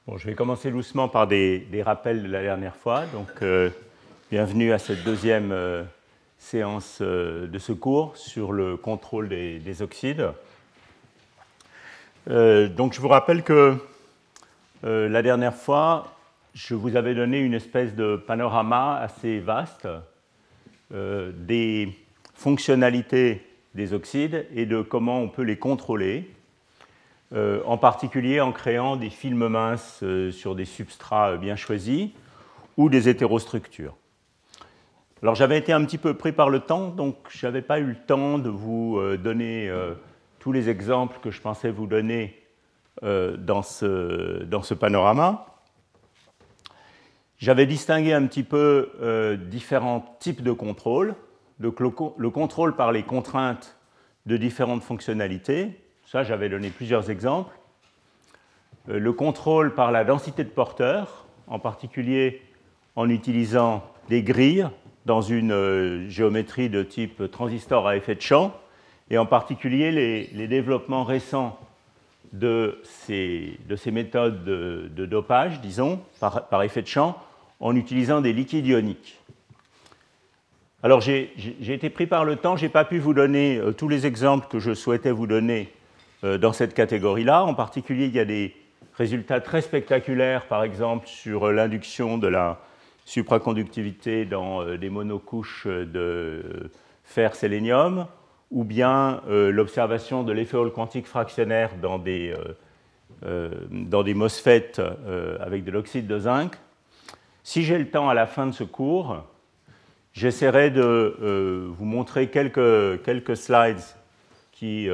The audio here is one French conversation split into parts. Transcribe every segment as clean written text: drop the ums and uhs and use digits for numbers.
Bon, je vais commencer doucement par des rappels de la dernière fois. Donc, bienvenue à cette deuxième séance de ce cours sur le contrôle des oxydes. Donc, je vous rappelle que la dernière fois, je vous avais donné une espèce de panorama assez vaste des fonctionnalités des oxydes et de comment on peut les contrôler. En particulier en créant des films minces sur des substrats bien choisis ou des hétérostructures. Alors j'avais été un petit peu pris par le temps, donc je n'avais pas eu le temps de vous donner tous les exemples que je pensais vous donner dans ce panorama. J'avais distingué un petit peu différents types de contrôle, donc le contrôle par les contraintes de différentes fonctionnalités. Ça, j'avais donné plusieurs exemples. Le contrôle par la densité de porteurs, en particulier en utilisant des grilles dans une géométrie de type transistor à effet de champ, et en particulier les développements récents de ces méthodes de dopage, disons, par effet de champ, en utilisant des liquides ioniques. Alors, j'ai été pris par le temps, je n'ai pas pu vous donner tous les exemples que je souhaitais vous donner dans cette catégorie-là. En particulier, il y a des résultats très spectaculaires, par exemple, sur l'induction de la supraconductivité dans des monocouches de fer-sélénium, ou bien l'observation de l'effet Hall quantique fractionnaire dans des MOSFET avec de l'oxyde de zinc. Si j'ai le temps à la fin de ce cours, j'essaierai de vous montrer quelques slides qui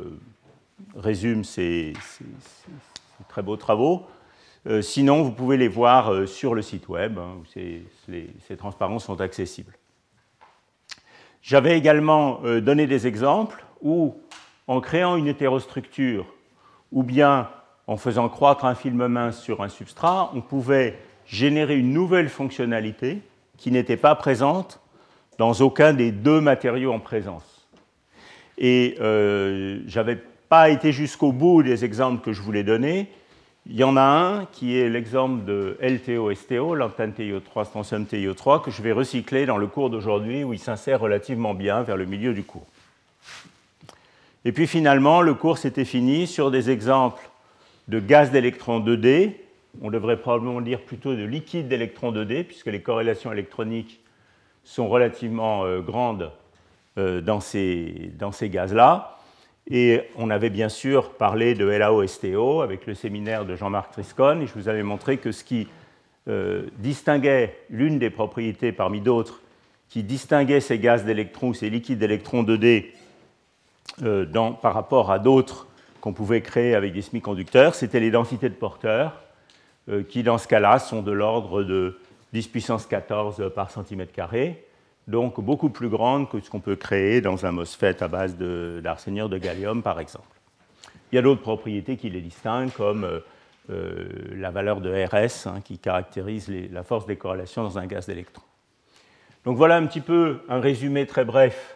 résume ces très beaux travaux. Sinon, vous pouvez les voir sur le site web, où ces transparences sont accessibles. J'avais également donné des exemples où, en créant une hétérostructure ou bien en faisant croître un film mince sur un substrat, on pouvait générer une nouvelle fonctionnalité qui n'était pas présente dans aucun des deux matériaux en présence. Et j'avais pas été jusqu'au bout des exemples que je voulais donner. Il y en a un qui est l'exemple de LTO-STO, l'antenne TiO3, strontium TiO3, que je vais recycler dans le cours d'aujourd'hui où il s'insère relativement bien vers le milieu du cours. Et puis finalement, le cours s'était fini sur des exemples de gaz d'électrons 2D. On devrait probablement dire plutôt de liquide d'électrons 2D, puisque les corrélations électroniques sont relativement grandes dans ces gaz-là. Et on avait bien sûr parlé de LAO-STO avec le séminaire de Jean-Marc Triscone, et je vous avais montré que ce qui distinguait, l'une des propriétés parmi d'autres, qui distinguait ces gaz d'électrons, ces liquides d'électrons 2D par rapport à d'autres qu'on pouvait créer avec des semi-conducteurs, c'était les densités de porteurs, qui dans ce cas-là sont de l'ordre de 10 puissance 14 par centimètre carré, donc beaucoup plus grande que ce qu'on peut créer dans un MOSFET à base d'arséniure de gallium, par exemple. Il y a d'autres propriétés qui les distinguent, comme la valeur de RS, qui caractérise la force des corrélations dans un gaz d'électrons. Donc voilà un petit peu un résumé très bref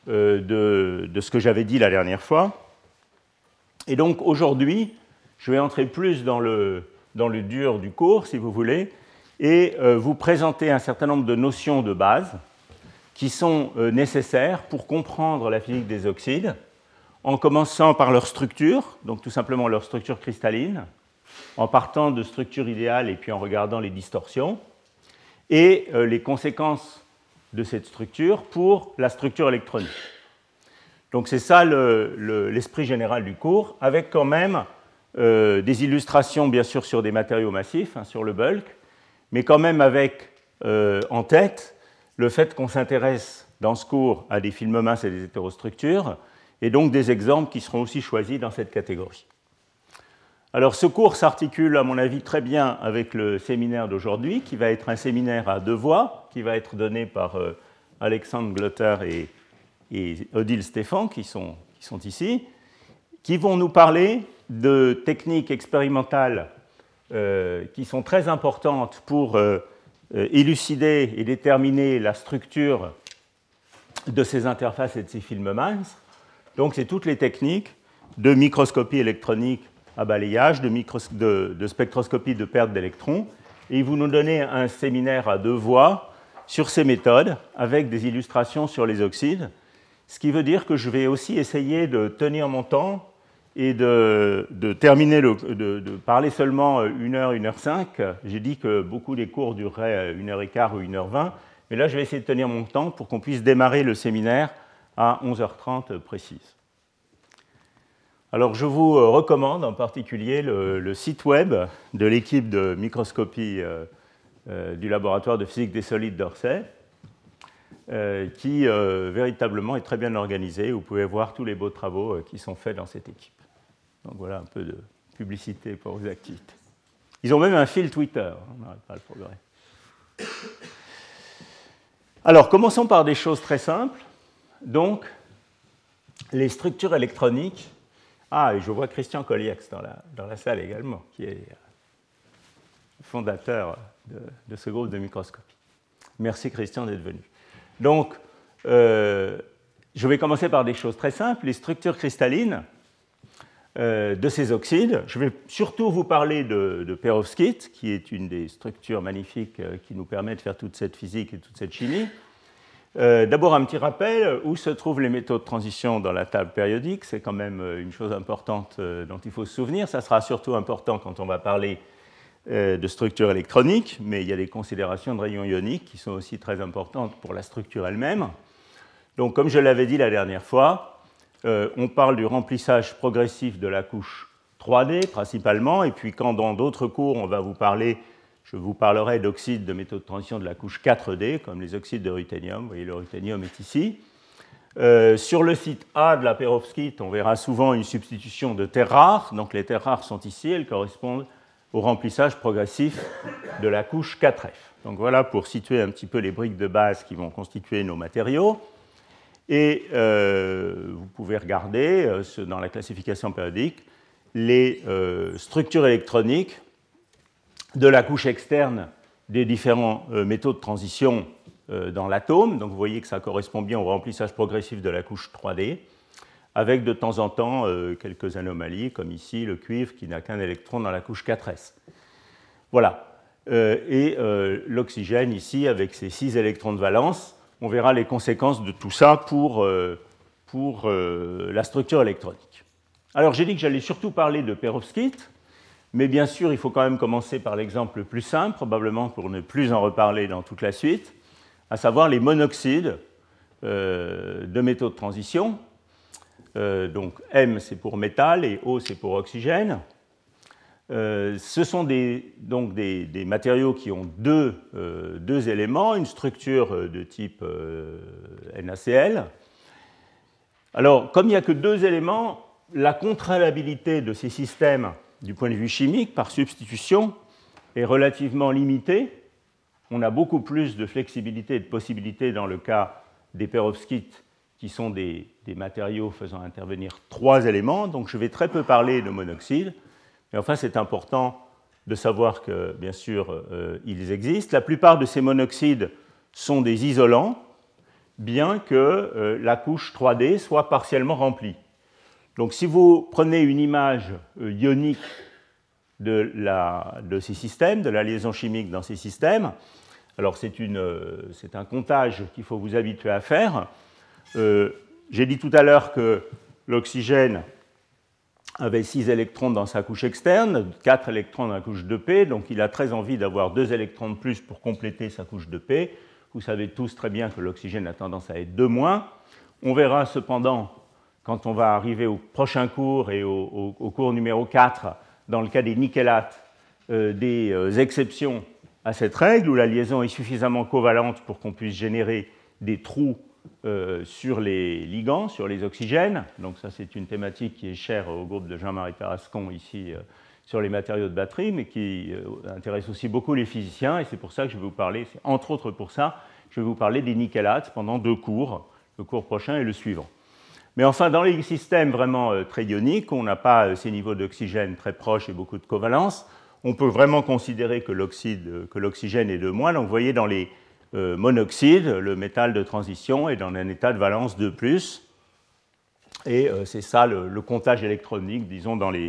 de ce que j'avais dit la dernière fois. Et donc aujourd'hui, je vais entrer plus dans le dur du cours, si vous voulez, et vous présenter un certain nombre de notions de base qui sont nécessaires pour comprendre la physique des oxydes, en commençant par leur structure, donc tout simplement leur structure cristalline, en partant de structure idéale et puis en regardant les distorsions, et les conséquences de cette structure pour la structure électronique. Donc c'est ça l'esprit général du cours, avec quand même des illustrations bien sûr sur des matériaux massifs, sur le bulk, mais quand même avec en tête le fait qu'on s'intéresse dans ce cours à des films minces et des hétérostructures, et donc des exemples qui seront aussi choisis dans cette catégorie. Alors ce cours s'articule, à mon avis, très bien avec le séminaire d'aujourd'hui, qui va être un séminaire à deux voix, qui va être donné par Alexandre Glotter et Odile Stéphan, qui sont ici, qui vont nous parler de techniques expérimentales qui sont très importantes pour élucider et déterminer la structure de ces interfaces et de ces films minces. Donc, c'est toutes les techniques de microscopie électronique à balayage, de spectroscopie de perte d'électrons. Et vous nous donnez un séminaire à 2 voix sur ces méthodes, avec des illustrations sur les oxydes, ce qui veut dire que je vais aussi essayer de tenir mon temps et de terminer, de parler seulement 1 heure, 1 heure 5. J'ai dit que beaucoup des cours dureraient 1 heure et quart ou 1 heure 20, mais là je vais essayer de tenir mon temps pour qu'on puisse démarrer le séminaire à 11h30 précise. Alors je vous recommande en particulier le site web de l'équipe de microscopie du laboratoire de physique des solides d'Orsay, qui véritablement est très bien organisé. Vous pouvez voir tous les beaux travaux qui sont faits dans cette équipe. Donc voilà un peu de publicité pour vos activités. Ils ont même un fil Twitter, on n'arrête pas le progrès. Alors commençons par des choses très simples. Donc les structures électroniques. Ah, et je vois Christian Colliax dans la salle également, qui est fondateur de ce groupe de microscopie. Merci Christian d'être venu. Donc, je vais commencer par des choses très simples, les structures cristallines de ces oxydes. Je vais surtout vous parler de perovskite, qui est une des structures magnifiques qui nous permet de faire toute cette physique et toute cette chimie. D'abord, un petit rappel, où se trouvent les métaux de transition dans la table périodique. C'est quand même une chose importante dont il faut se souvenir. Ça sera surtout important quand on va parler de structure électronique, mais il y a des considérations de rayons ioniques qui sont aussi très importantes pour la structure elle-même. Donc, comme je l'avais dit la dernière fois, on parle du remplissage progressif de la couche 3D principalement, et puis quand dans d'autres cours je vous parlerai d'oxydes de métaux de transition de la couche 4D, comme les oxydes de ruthénium. Vous voyez, le ruthénium est ici. Sur le site A de la perovskite, on verra souvent une substitution de terres rares. Donc les terres rares sont ici, elles correspondent au remplissage progressif de la couche 4F. Donc voilà pour situer un petit peu les briques de base qui vont constituer nos matériaux. Et vous pouvez regarder dans la classification périodique les structures électroniques de la couche externe des différents métaux de transition dans l'atome. Donc vous voyez que ça correspond bien au remplissage progressif de la couche 3D, avec de temps en temps quelques anomalies, comme ici le cuivre qui n'a qu'un électron dans la couche 4s. Voilà. Et l'oxygène ici, avec ses 6 électrons de valence, on verra les conséquences de tout ça pour la structure électronique. Alors j'ai dit que j'allais surtout parler de perovskite, mais bien sûr, il faut quand même commencer par l'exemple le plus simple, probablement pour ne plus en reparler dans toute la suite, à savoir les monoxydes de métaux de transition. Donc M, c'est pour métal, et O, c'est pour oxygène. Ce sont des matériaux qui ont deux éléments, une structure de type NaCl. Alors, comme il n'y a que 2 éléments, la contrôlabilité de ces systèmes du point de vue chimique, par substitution, est relativement limitée. On a beaucoup plus de flexibilité et de possibilités dans le cas des perovskites, qui sont des matériaux faisant intervenir 3 éléments. Donc je vais très peu parler de monoxyde, mais enfin c'est important de savoir que, bien sûr, ils existent. La plupart de ces monoxydes sont des isolants, bien que la couche 3D soit partiellement remplie. Donc si vous prenez une image ionique de ces systèmes, de la liaison chimique dans ces systèmes, alors c'est un comptage qu'il faut vous habituer à faire. J'ai dit tout à l'heure que l'oxygène avait 6 électrons dans sa couche externe, 4 électrons dans la couche 2p, donc il a très envie d'avoir 2 électrons de plus pour compléter sa couche 2p. Vous savez tous très bien que l'oxygène a tendance à être 2-. On verra cependant, quand on va arriver au prochain cours et au cours numéro 4, dans le cas des nickélates, des exceptions à cette règle, où la liaison est suffisamment covalente pour qu'on puisse générer des trous sur les ligands, sur les oxygènes. Donc ça, c'est une thématique qui est chère au groupe de Jean-Marie Tarascon ici sur les matériaux de batterie, mais qui intéresse aussi beaucoup les physiciens, et c'est pour ça que je vais vous parler, c'est entre autres pour ça, je vais vous parler des nickélates pendant 2 cours, le cours prochain et le suivant. Mais enfin, dans les systèmes vraiment très ioniques, on n'a pas ces niveaux d'oxygène très proches et beaucoup de covalence, on peut vraiment considérer que l'oxygène est 2-. Donc vous voyez, dans les monoxydes, le métal de transition est dans un état de valence 2+. Et c'est ça le comptage électronique, disons, dans les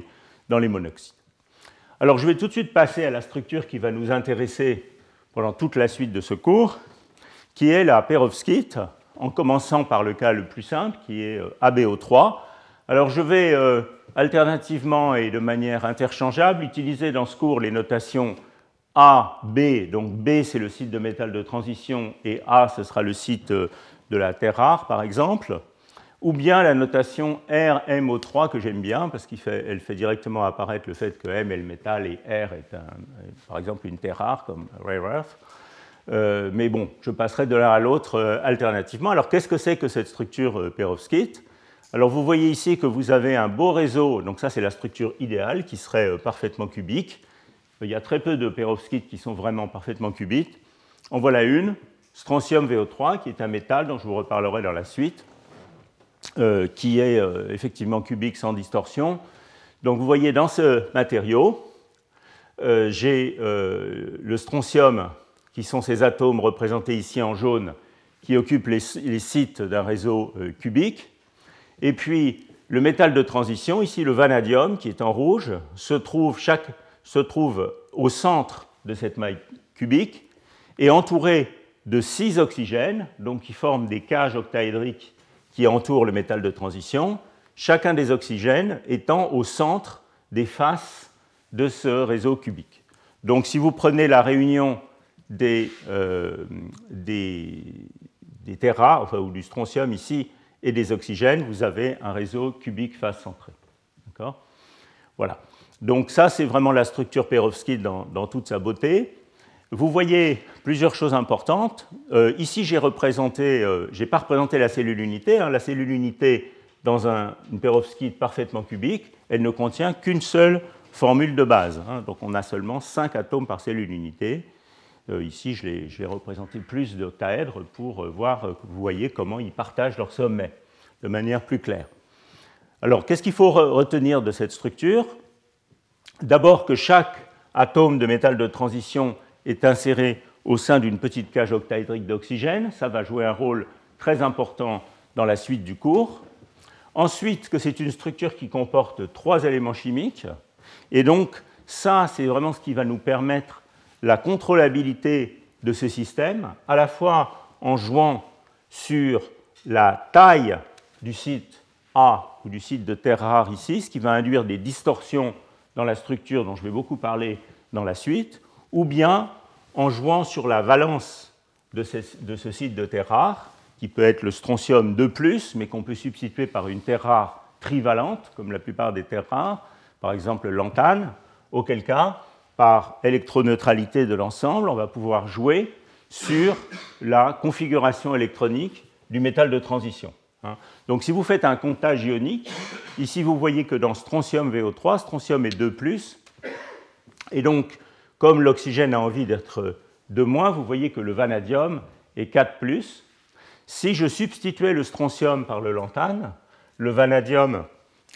dans les monoxydes. Alors je vais tout de suite passer à la structure qui va nous intéresser pendant toute la suite de ce cours, qui est la perovskite, en commençant par le cas le plus simple, qui est AbO3. Alors je vais alternativement et de manière interchangeable utiliser dans ce cours les notations A, B, donc B c'est le site de métal de transition et A ce sera le site de la terre rare par exemple, ou bien la notation RMO3 que j'aime bien parce qu'elle fait directement apparaître le fait que M est le métal et R est par exemple une terre rare comme rare earth. Mais bon, je passerai de l'un à l'autre alternativement. Alors qu'est-ce que c'est que cette structure perovskite? Alors vous voyez ici que vous avez un beau réseau, donc ça c'est la structure idéale qui serait parfaitement cubique. Il y a très peu de perovskites qui sont vraiment parfaitement cubiques. En voilà une, strontium VO3, qui est un métal dont je vous reparlerai dans la suite, qui est effectivement cubique sans distorsion. Donc vous voyez dans ce matériau, j'ai le strontium, qui sont ces atomes représentés ici en jaune, qui occupent les sites d'un réseau cubique. Et puis le métal de transition, ici le vanadium, qui est en rouge, se trouve au centre de cette maille cubique et entouré de 6 oxygènes, donc qui forment des cages octaédriques qui entourent le métal de transition, chacun des oxygènes étant au centre des faces de ce réseau cubique. Donc si vous prenez la réunion des terres rares, enfin, ou du strontium ici, et des oxygènes, vous avez un réseau cubique face centrée. D'accord ? Voilà. Donc ça, c'est vraiment la structure perovskite dans toute sa beauté. Vous voyez plusieurs choses importantes. Ici, j'ai pas représenté la cellule unité. La cellule unité, dans une perovskite parfaitement cubique, elle ne contient qu'une seule formule de base. Donc on a seulement 5 atomes par cellule unité. Ici, je l'ai représenté plus d'octaèdres pour voir que vous voyez comment ils partagent leur sommet de manière plus claire. Alors, qu'est-ce qu'il faut retenir de cette structure? D'abord que chaque atome de métal de transition est inséré au sein d'une petite cage octaédrique d'oxygène. Ça va jouer un rôle très important dans la suite du cours. Ensuite, que c'est une structure qui comporte 3 éléments chimiques. Et donc, ça, c'est vraiment ce qui va nous permettre la contrôlabilité de ce système, à la fois en jouant sur la taille du site A ou du site de terre rare ici, ce qui va induire des distorsions dans la structure dont je vais beaucoup parler dans la suite, ou bien en jouant sur la valence de ce site de terre rare, qui peut être le strontium 2+, mais qu'on peut substituer par une terre rare trivalente, comme la plupart des terres rares, par exemple l'anthane, auquel cas, par électroneutralité de l'ensemble, on va pouvoir jouer sur la configuration électronique du métal de transition. Donc si vous faites un comptage ionique, ici vous voyez que dans strontium VO3, strontium est 2+, et donc comme l'oxygène a envie d'être 2-, vous voyez que le vanadium est 4+. Si je substituais le strontium par le lanthane, le vanadium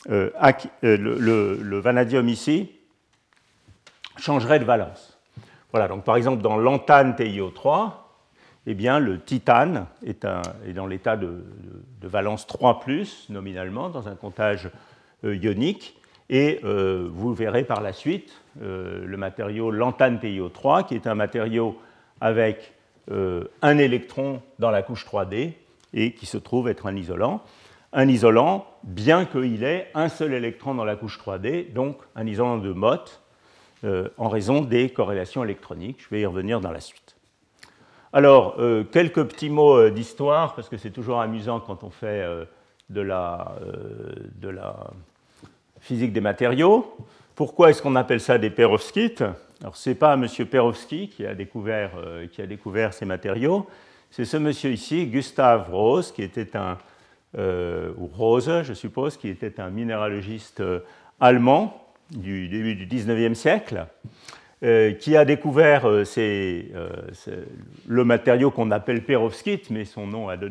ici changerait de valence. Voilà, donc par exemple dans lanthane TiO3, eh bien, le titane est dans l'état de valence 3+, nominalement, dans un comptage ionique, et vous verrez par la suite le matériau lanthane TiO3, qui est un matériau avec un électron dans la couche 3D, et qui se trouve être un isolant, bien qu'il ait un seul électron dans la couche 3D, donc un isolant de Mott, en raison des corrélations électroniques. Je vais y revenir dans la suite. Alors, quelques petits mots d'histoire, parce que c'est toujours amusant quand on fait de la physique des matériaux. Pourquoi est-ce qu'on appelle ça des perovskites? Alors, ce n'est pas M. Perovský qui a découvert ces matériaux, c'est ce monsieur ici, Gustav Rose, qui était ou Rose, je suppose, qui était un minéralogiste allemand du début du XIXe siècle, qui a découvert le matériau qu'on appelle perovskite, mais son nom a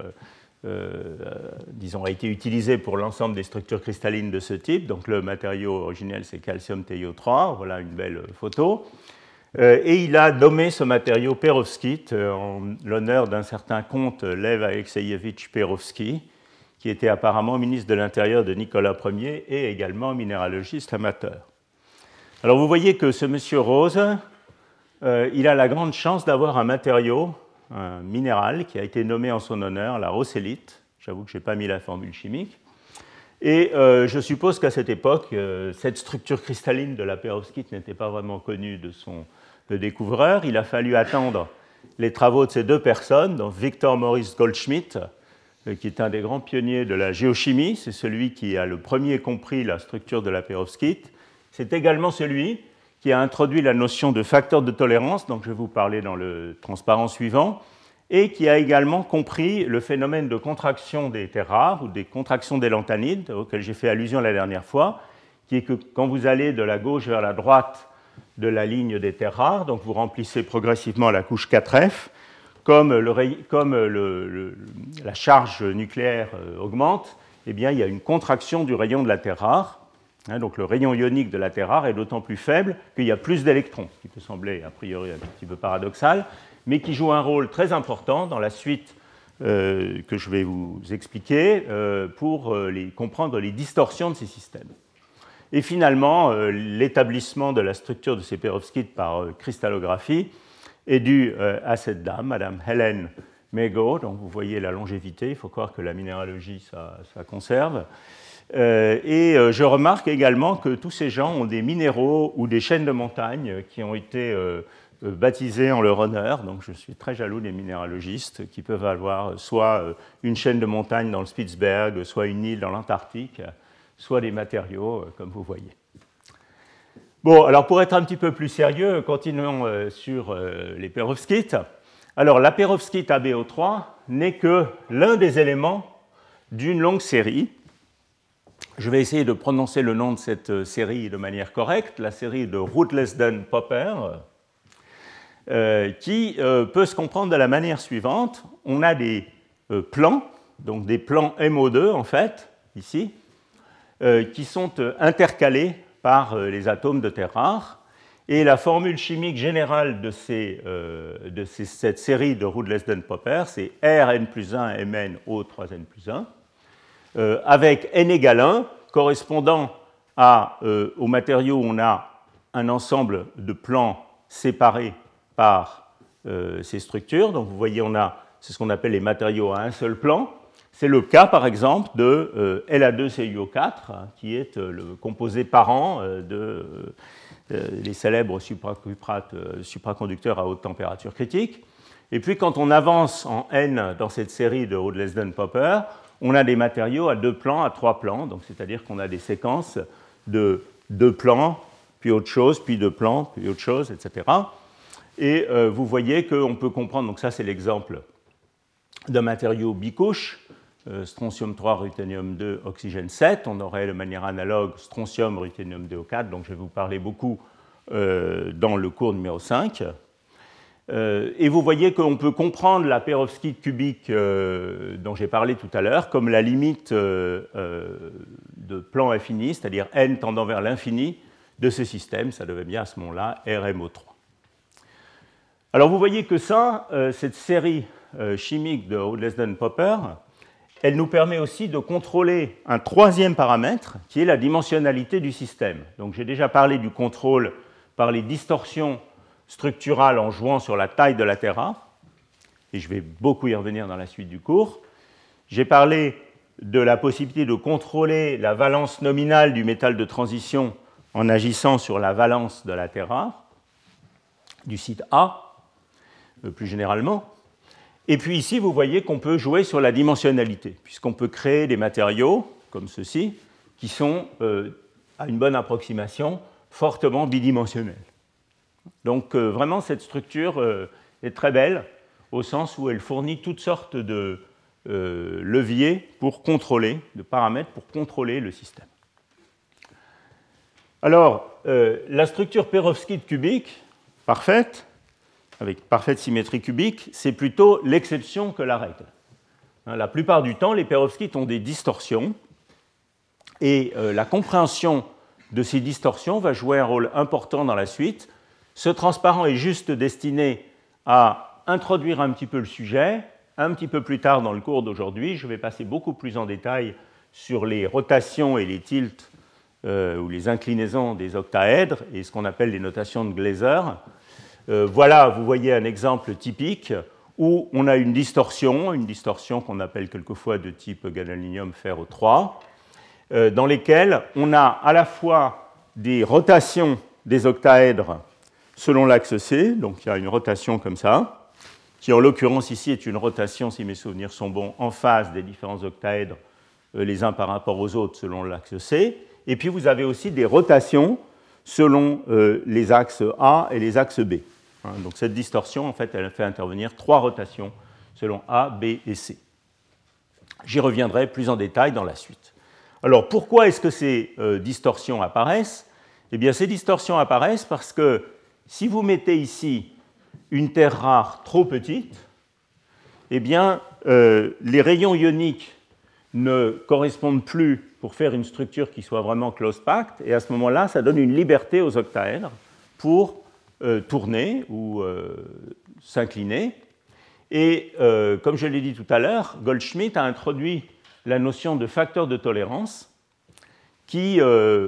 été utilisé pour l'ensemble des structures cristallines de ce type. Donc le matériau originel, c'est calcium TiO3, voilà une belle photo. Et il a nommé ce matériau perovskite en l'honneur d'un certain comte Lev Alexeyevitch Perovský, qui était apparemment ministre de l'Intérieur de Nicolas Ier et également minéralogiste amateur. Alors vous voyez que ce monsieur Rose, il a la grande chance d'avoir un matériau, un minéral, qui a été nommé en son honneur, la rossellite. J'avoue que je n'ai pas mis la formule chimique. Et je suppose qu'à cette époque, cette structure cristalline de la pérovskite n'était pas vraiment connue de son découvreur. Il a fallu attendre les travaux de ces deux personnes, donc Victor Maurice Goldschmidt, qui est un des grands pionniers de la géochimie, c'est celui qui a le premier compris la structure de la pérovskite. C'est également celui qui a introduit la notion de facteur de tolérance, dont je vais vous parler dans le transparent suivant, et qui a également compris le phénomène de contraction des terres rares ou des contractions des lanthanides, auquel j'ai fait allusion la dernière fois, qui est que quand vous allez de la gauche vers la droite de la ligne des terres rares, donc vous remplissez progressivement la couche 4F, comme la charge nucléaire augmente, eh bien, il y a une contraction du rayon de la terre rare. Donc le rayon ionique de la terre rare est d'autant plus faible qu'il y a plus d'électrons, ce qui peut sembler a priori un petit peu paradoxal, mais qui joue un rôle très important dans la suite que je vais vous expliquer pour comprendre les distorsions de ces systèmes. Et finalement, l'établissement de la structure de ces pérovskites par cristallographie est dû à cette dame, Madame Helen Mago. Donc vous voyez la longévité, il faut croire que la minéralogie, ça conserve. Et je remarque également que tous ces gens ont des minéraux ou des chaînes de montagnes qui ont été baptisés en leur honneur. Donc je suis très jaloux des minéralogistes qui peuvent avoir soit une chaîne de montagnes dans le Spitzberg, soit une île dans l'Antarctique, soit des matériaux, comme vous voyez. Bon, alors pour être un petit peu plus sérieux, continuons sur les pérovskites. Alors la pérovskite AbO3 n'est que l'un des éléments d'une longue série. Je vais essayer de prononcer le nom de cette série de manière correcte, la série de Rutlesden-Popper, qui peut se comprendre de la manière suivante. On a des plans, donc des plans MO2 en fait, ici, qui sont intercalés par les atomes de terre rare. Et la formule chimique générale de cette série de Rutlesden-Popper, c'est Rn plus 1 Mn O3n plus 1. Avec n égale 1, correspondant au matériau où on a un ensemble de plans séparés par ces structures. Donc vous voyez, c'est ce qu'on appelle les matériaux à un seul plan. C'est le cas, par exemple, de La2CuO4, qui est le composé parent des célèbres supraconducteurs à haute température critique. Et puis, quand on avance en N dans cette série de Rutlesden-Popper, on a des matériaux à 2 plans, à 3 plans, donc c'est-à-dire qu'on a des séquences de 2 plans, puis autre chose, puis 2 plans, puis autre chose, etc. Et vous voyez qu'on peut comprendre, donc ça c'est l'exemple d'un matériau bicouche, strontium 3, ruthénium 2, oxygène 7. On aurait de manière analogue strontium, ruthénium 2, O4, donc je vais vous parler beaucoup dans le cours numéro 5. Et vous voyez qu'on peut comprendre la pérovskite cubique dont j'ai parlé tout à l'heure comme la limite de plan infini, c'est-à-dire n tendant vers l'infini de ce système. Ça devait bien à ce moment-là RMO3. Alors vous voyez que cette série chimique de Rutlesden-Popper, elle nous permet aussi de contrôler un troisième paramètre qui est la dimensionnalité du système. Donc j'ai déjà parlé du contrôle par les distorsions structurale en jouant sur la taille de la terre rare, et je vais beaucoup y revenir dans la suite du cours. J'ai parlé de la possibilité de contrôler la valence nominale du métal de transition en agissant sur la valence de la terre rare, du site A, plus généralement. Et puis ici, vous voyez qu'on peut jouer sur la dimensionnalité, puisqu'on peut créer des matériaux, comme ceux-ci, qui sont, à une bonne approximation, fortement bidimensionnels. Donc vraiment, cette structure est très belle, au sens où elle fournit toutes sortes de leviers pour contrôler, de paramètres pour contrôler le système. Alors, la structure pérovskite cubique, parfaite, avec parfaite symétrie cubique, c'est plutôt l'exception que la règle. La plupart du temps, les pérovskites ont des distorsions, et la compréhension de ces distorsions va jouer un rôle important dans la suite. Ce transparent est juste destiné à introduire un petit peu le sujet un petit peu plus tard dans le cours d'aujourd'hui, je vais passer beaucoup plus en détail sur les rotations et les tilts ou les inclinaisons des octaèdres et ce qu'on appelle les notations de Glaser. Voilà, vous voyez un exemple typique où on a une distorsion qu'on appelle quelquefois de type gadolinium ferro 3, dans lesquelles on a à la fois des rotations des octaèdres selon l'axe C, donc il y a une rotation comme ça, qui en l'occurrence ici est une rotation, si mes souvenirs sont bons, en phase des différents octaèdres les uns par rapport aux autres selon l'axe C, et puis vous avez aussi des rotations selon les axes A et les axes B. Donc cette distorsion, en fait, elle fait intervenir 3 rotations selon A, B et C. J'y reviendrai plus en détail dans la suite. Alors pourquoi est-ce que ces distorsions apparaissent? Eh bien ces distorsions apparaissent parce que si vous mettez ici une terre rare trop petite, eh bien les rayons ioniques ne correspondent plus pour faire une structure qui soit vraiment close-packed, et à ce moment-là, ça donne une liberté aux octaèdres pour tourner ou s'incliner. Et comme je l'ai dit tout à l'heure, Goldschmidt a introduit la notion de facteur de tolérance qui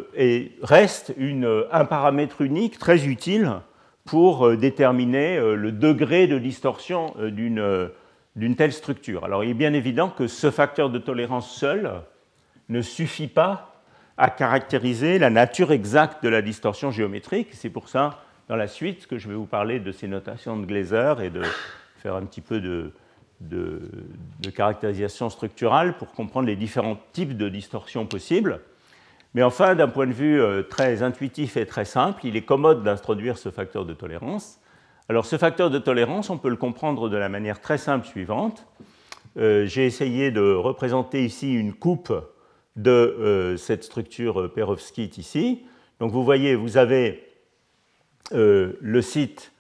reste un paramètre unique très utile pour déterminer le degré de distorsion d'une telle structure. Alors il est bien évident que ce facteur de tolérance seul ne suffit pas à caractériser la nature exacte de la distorsion géométrique. C'est pour ça, dans la suite, que je vais vous parler de ces notations de Glaser et de faire un petit peu de caractérisation structurale pour comprendre les différents types de distorsions possibles. Mais enfin, d'un point de vue très intuitif et très simple, il est commode d'introduire ce facteur de tolérance. Alors ce facteur de tolérance, on peut le comprendre de la manière très simple suivante. J'ai essayé de représenter ici une coupe de cette structure perovskite ici. Donc vous voyez, vous avez le site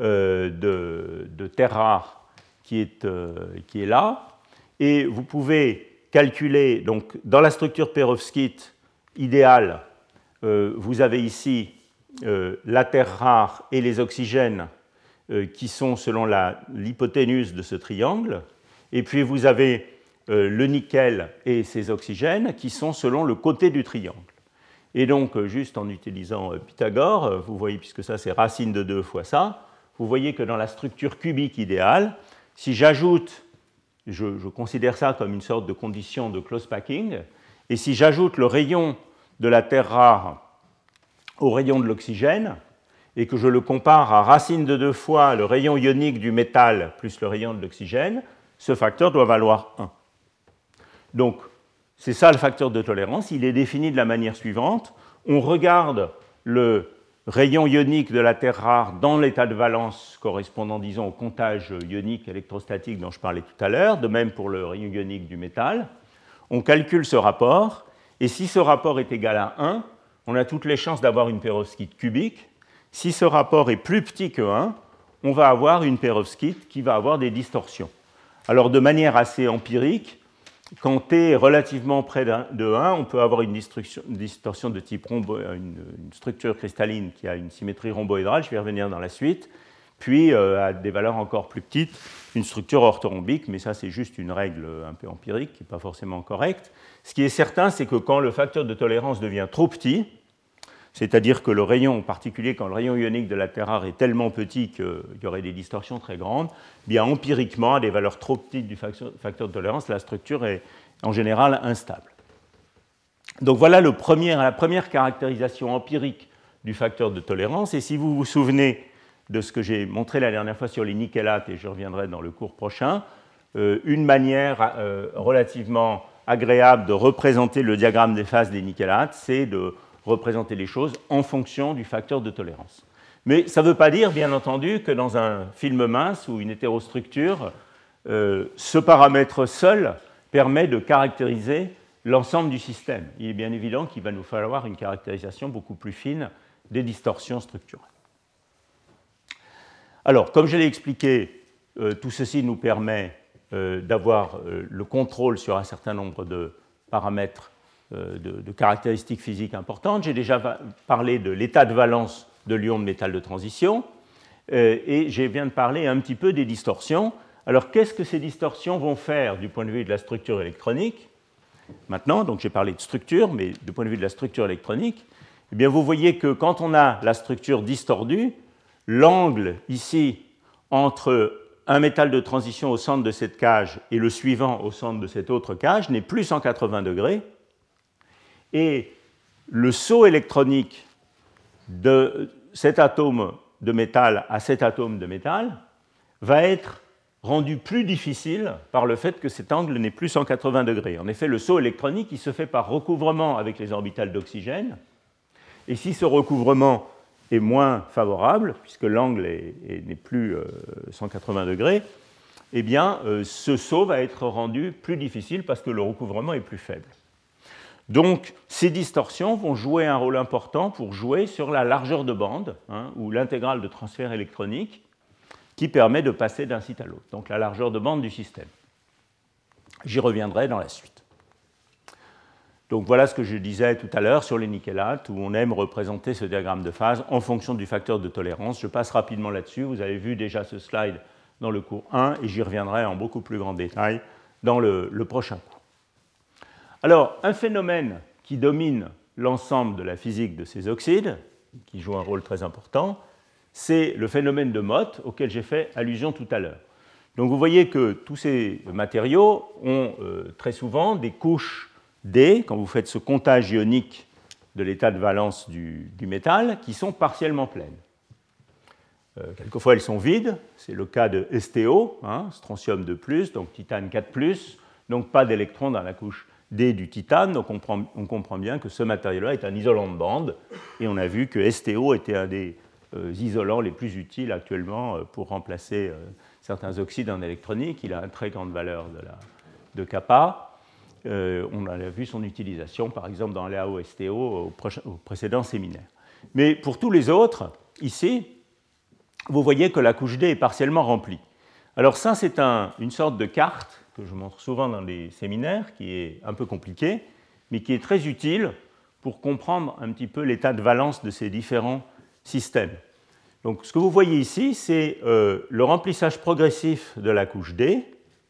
de terre rare qui est là, et vous pouvez calculer, donc dans la structure perovskite idéale, vous avez ici la terre rare et les oxygènes qui sont selon l'hypoténuse de ce triangle, et puis vous avez le nickel et ses oxygènes qui sont selon le côté du triangle. Et donc, juste en utilisant Pythagore, vous voyez, puisque ça c'est racine de 2 fois ça, vous voyez que dans la structure cubique idéale, si j'ajoute, je considère ça comme une sorte de condition de close packing, et si j'ajoute le rayon de la terre rare au rayon de l'oxygène, et que je le compare à racine de 2 fois le rayon ionique du métal plus le rayon de l'oxygène, ce facteur doit valoir 1. Donc, c'est ça le facteur de tolérance. Il est défini de la manière suivante. On regarde le rayon ionique de la terre rare dans l'état de valence correspondant, disons, au comptage ionique électrostatique dont je parlais tout à l'heure, de même pour le rayon ionique du métal. On calcule ce rapport, et si ce rapport est égal à 1, on a toutes les chances d'avoir une perovskite cubique. Si ce rapport est plus petit que 1, on va avoir une perovskite qui va avoir des distorsions. Alors, de manière assez empirique, quand t est relativement près de 1, on peut avoir une distorsion de type une structure cristalline qui a une symétrie rhomboédrale, je vais y revenir dans la suite, puis à des valeurs encore plus petites, une structure orthorhombique, mais ça c'est juste une règle un peu empirique qui n'est pas forcément correcte. Ce qui est certain, c'est que quand le facteur de tolérance devient trop petit, c'est-à-dire que le rayon, en particulier quand le rayon ionique de la terre rare est tellement petit qu'il y aurait des distorsions très grandes, bien empiriquement, à des valeurs trop petites du facteur de tolérance, la structure est en général instable. Donc voilà la première caractérisation empirique du facteur de tolérance. Et si vous vous souvenez de ce que j'ai montré la dernière fois sur les nickelates, et je reviendrai dans le cours prochain, une manière relativement agréable de représenter le diagramme des phases des nickelates, c'est de représenter les choses en fonction du facteur de tolérance. Mais ça ne veut pas dire, bien entendu, que dans un film mince ou une hétérostructure, ce paramètre seul permet de caractériser l'ensemble du système. Il est bien évident qu'il va nous falloir une caractérisation beaucoup plus fine des distorsions structurelles. Alors, comme je l'ai expliqué, tout ceci nous permet d'avoir le contrôle sur un certain nombre de paramètres de caractéristiques physiques importantes. J'ai déjà parlé de l'état de valence de l'ion de métal de transition et je viens de parler un petit peu des distorsions. Alors, qu'est-ce que ces distorsions vont faire du point de vue de la structure électronique? Maintenant, donc j'ai parlé de structure, mais du point de vue de la structure électronique, eh bien, vous voyez que quand on a la structure distordue, l'angle ici entre un métal de transition au centre de cette cage et le suivant au centre de cette autre cage n'est plus 180 degrés. Et le saut électronique de cet atome de métal à cet atome de métal va être rendu plus difficile par le fait que cet angle n'est plus 180 degrés. En effet, le saut électronique il se fait par recouvrement avec les orbitales d'oxygène. Et si ce recouvrement est moins favorable, puisque l'angle n'est plus 180 degrés, eh bien, ce saut va être rendu plus difficile parce que le recouvrement est plus faible. Donc, ces distorsions vont jouer un rôle important pour jouer sur la largeur de bande, ou l'intégrale de transfert électronique, qui permet de passer d'un site à l'autre. Donc, la largeur de bande du système. J'y reviendrai dans la suite. Donc, voilà ce que je disais tout à l'heure sur les nickelates, où on aime représenter ce diagramme de phase en fonction du facteur de tolérance. Je passe rapidement là-dessus. Vous avez vu déjà ce slide dans le cours 1, et j'y reviendrai en beaucoup plus grand détail dans le prochain cours. Alors, un phénomène qui domine l'ensemble de la physique de ces oxydes, qui joue un rôle très important, c'est le phénomène de Mott auquel j'ai fait allusion tout à l'heure. Donc vous voyez que tous ces matériaux ont très souvent des couches D, quand vous faites ce comptage ionique de l'état de valence du métal, qui sont partiellement pleines. Quelquefois elles sont vides, c'est le cas de STO, strontium 2+, donc titane 4+, donc pas d'électrons dans la couche D du titane, donc on comprend bien que ce matériau-là est un isolant de bande, et on a vu que STO était un des isolants les plus utiles actuellement pour remplacer certains oxydes en électronique. Il a une très grande valeur de kappa. On a vu son utilisation, par exemple, dans l'AOSTO au précédent séminaire. Mais pour tous les autres, ici, vous voyez que la couche D est partiellement remplie. Alors ça, c'est une sorte de carte que je montre souvent dans les séminaires, qui est un peu compliquée, mais qui est très utile pour comprendre un petit peu l'état de valence de ces différents systèmes. Donc, ce que vous voyez ici, c'est le remplissage progressif de la couche D.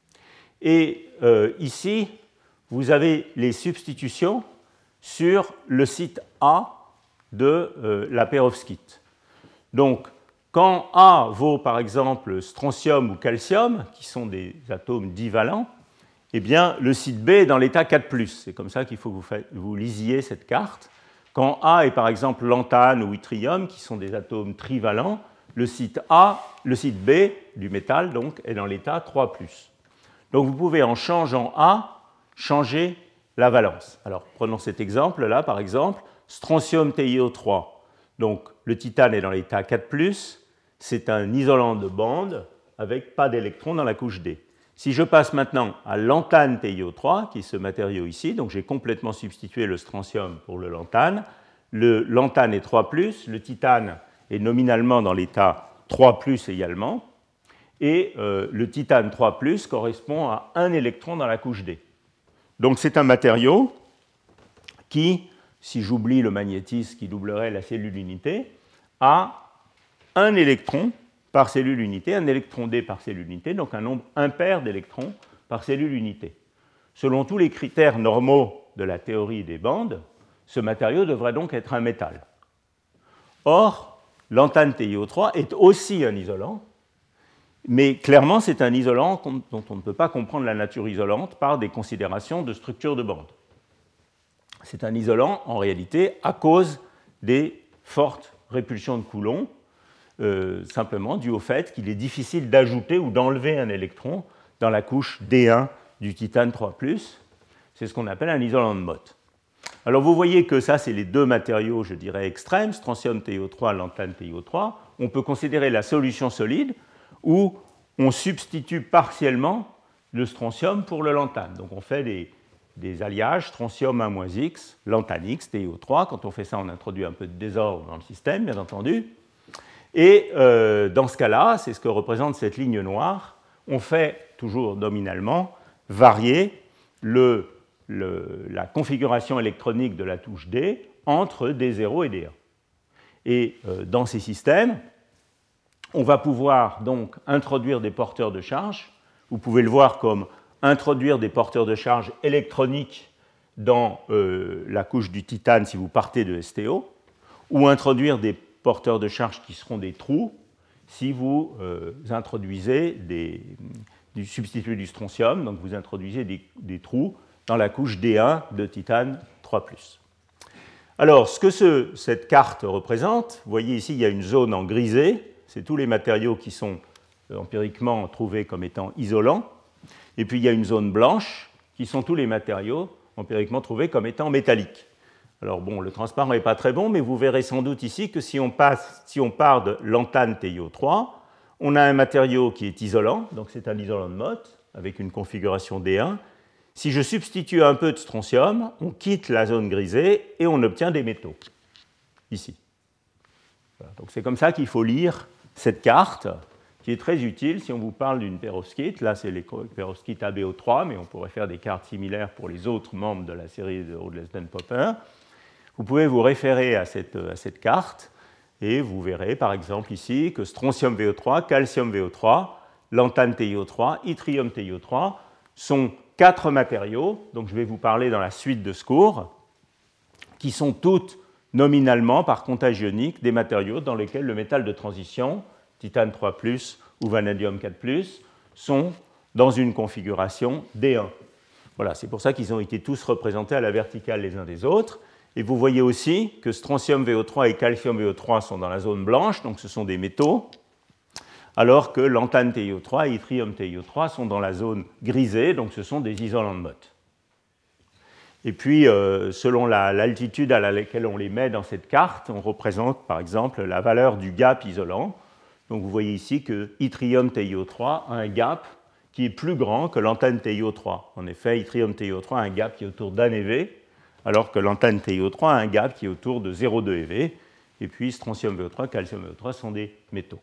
Et ici, vous avez les substitutions sur le site A de la perovskite. Donc, quand A vaut par exemple strontium ou calcium, qui sont des atomes divalents, eh bien, le site B est dans l'état 4+. C'est comme ça qu'il faut que vous lisiez cette carte. Quand A est par exemple lantane ou yttrium, qui sont des atomes trivalents, le site B du métal donc, est dans l'état 3+. Donc vous pouvez, en changeant A, changer la valence. Alors prenons cet exemple-là, par exemple, strontium TiO3. Donc le titane est dans l'état 4+, c'est un isolant de bande avec pas d'électrons dans la couche D. Si je passe maintenant à lantane TiO3, qui est ce matériau ici, donc j'ai complètement substitué le strontium pour le lantane est 3+, le titane est nominalement dans l'état 3+, également, et le titane 3+, correspond à un électron dans la couche D. Donc c'est un matériau qui, si j'oublie le magnétisme qui doublerait la cellule unité, a un électron par cellule unité, un électron D par cellule unité, donc un nombre impair d'électrons par cellule unité. Selon tous les critères normaux de la théorie des bandes, ce matériau devrait donc être un métal. Or, lantane TiO3 est aussi un isolant, mais clairement c'est un isolant dont on ne peut pas comprendre la nature isolante par des considérations de structure de bande. C'est un isolant en réalité à cause des fortes répulsions de Coulomb, simplement dû au fait qu'il est difficile d'ajouter ou d'enlever un électron dans la couche D1 du titane 3+. C'est ce qu'on appelle un isolant de Mott. Alors vous voyez que ça, c'est les deux matériaux, je dirais, extrêmes, strontium TiO3, lantane TiO3. On peut considérer la solution solide où on substitue partiellement le strontium pour le lantane. Donc on fait des alliages, strontium 1-X, lantane X, TiO3. Quand on fait ça, on introduit un peu de désordre dans le système, bien entendu. Et dans ce cas-là, c'est ce que représente cette ligne noire, on fait toujours nominalement varier la configuration électronique de la touche D entre D0 et D1. Et dans ces systèmes, on va pouvoir donc introduire des porteurs de charge Vous pouvez le voir comme introduire des porteurs de charge électroniques dans la couche du titane si vous partez de STO, ou introduire des porteurs de charge qui seront des trous si vous introduisez du substitut du strontium, donc vous introduisez des trous dans la couche D1 de titane 3+. Alors, ce que cette carte représente, vous voyez ici, il y a une zone en grisé, c'est tous les matériaux qui sont empiriquement trouvés comme étant isolants, et puis il y a une zone blanche, qui sont tous les matériaux empiriquement trouvés comme étant métalliques. Alors bon, le transparent n'est pas très bon, mais vous verrez sans doute ici que si on part de lantane TiO3, on a un matériau qui est isolant, donc c'est un isolant de Mott, avec une configuration D1. Si je substitue un peu de strontium, on quitte la zone grisée et on obtient des métaux, ici. Voilà, donc c'est comme ça qu'il faut lire cette carte, qui est très utile si on vous parle d'une perovskite. Là, c'est les perovskites ABO3, mais on pourrait faire des cartes similaires pour les autres membres de la série de Hodel-Popper. Vous pouvez vous référer à cette carte, et vous verrez par exemple ici que strontium VO3, calcium VO3, lantane TiO3, yttrium TiO3 sont 4 matériaux, donc je vais vous parler dans la suite de ce cours, qui sont toutes nominalement, par comptage ionique, des matériaux dans lesquels le métal de transition, titane 3+, ou vanadium 4+, sont dans une configuration D1. Voilà, c'est pour ça qu'ils ont été tous représentés à la verticale les uns des autres. Et vous voyez aussi que strontium VO3 et calcium VO3 sont dans la zone blanche, donc ce sont des métaux, alors que lantane TiO3 et yttrium TiO3 sont dans la zone grisée, donc ce sont des isolants de Mott. Et puis, selon l'altitude à laquelle on les met dans cette carte, on représente par exemple la valeur du gap isolant. Donc vous voyez ici que yttrium TiO3 a un gap qui est plus grand que lantane TiO3. En effet, yttrium TiO3 a un gap qui est autour d'1 eV, alors que lantane TiO3 a un gap qui est autour de 0,2 eV. Et puis strontium VO3, calcium VO3 sont des métaux.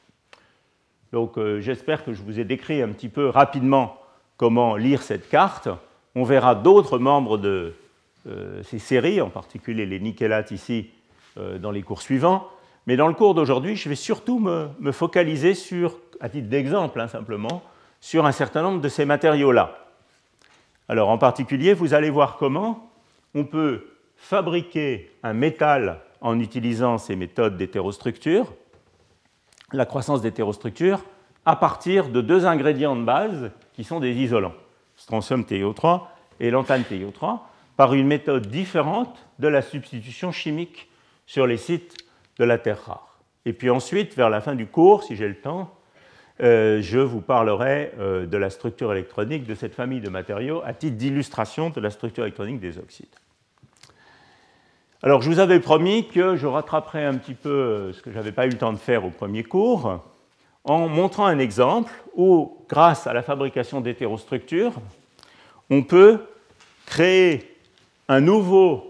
Donc j'espère que je vous ai décrit un petit peu rapidement comment lire cette carte. On verra d'autres membres de ces séries, en particulier les nickélates ici, dans les cours suivants. Mais dans le cours d'aujourd'hui, je vais surtout me focaliser sur, à titre d'exemple simplement, sur un certain nombre de ces matériaux-là. Alors en particulier, vous allez voir comment on peut fabriquer un métal en utilisant ces méthodes d'hétérostructure, la croissance d'hétérostructure, à partir de 2 ingrédients de base qui sont des isolants, strontium TiO3 et lantane TiO3, par une méthode différente de la substitution chimique sur les sites de la terre rare. Et puis ensuite, vers la fin du cours, si j'ai le temps, je vous parlerai de la structure électronique de cette famille de matériaux à titre d'illustration de la structure électronique des oxydes. Alors, je vous avais promis que je rattraperais un petit peu ce que je n'avais pas eu le temps de faire au premier cours en montrant un exemple où, grâce à la fabrication d'hétérostructures, on peut créer un nouvel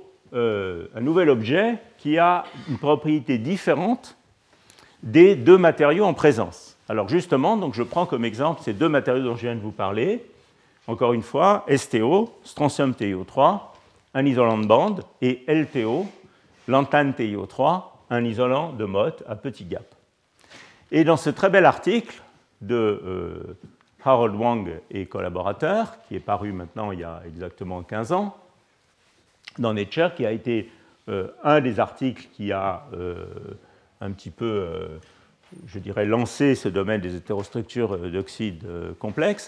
objet qui a une propriété différente des 2 matériaux en présence. Alors justement, donc je prends comme exemple ces 2 matériaux dont je viens de vous parler. Encore une fois, STO, strontium TiO3, un isolant de bande, et LTO, lantane TiO3, un isolant de Mott à petit gap. Et dans ce très bel article de Harold Wang et collaborateurs, qui est paru maintenant il y a exactement 15 ans, dans Nature, qui a été un des articles qui a un petit peu, je dirais, lancé ce domaine des hétérostructures d'oxydes complexes,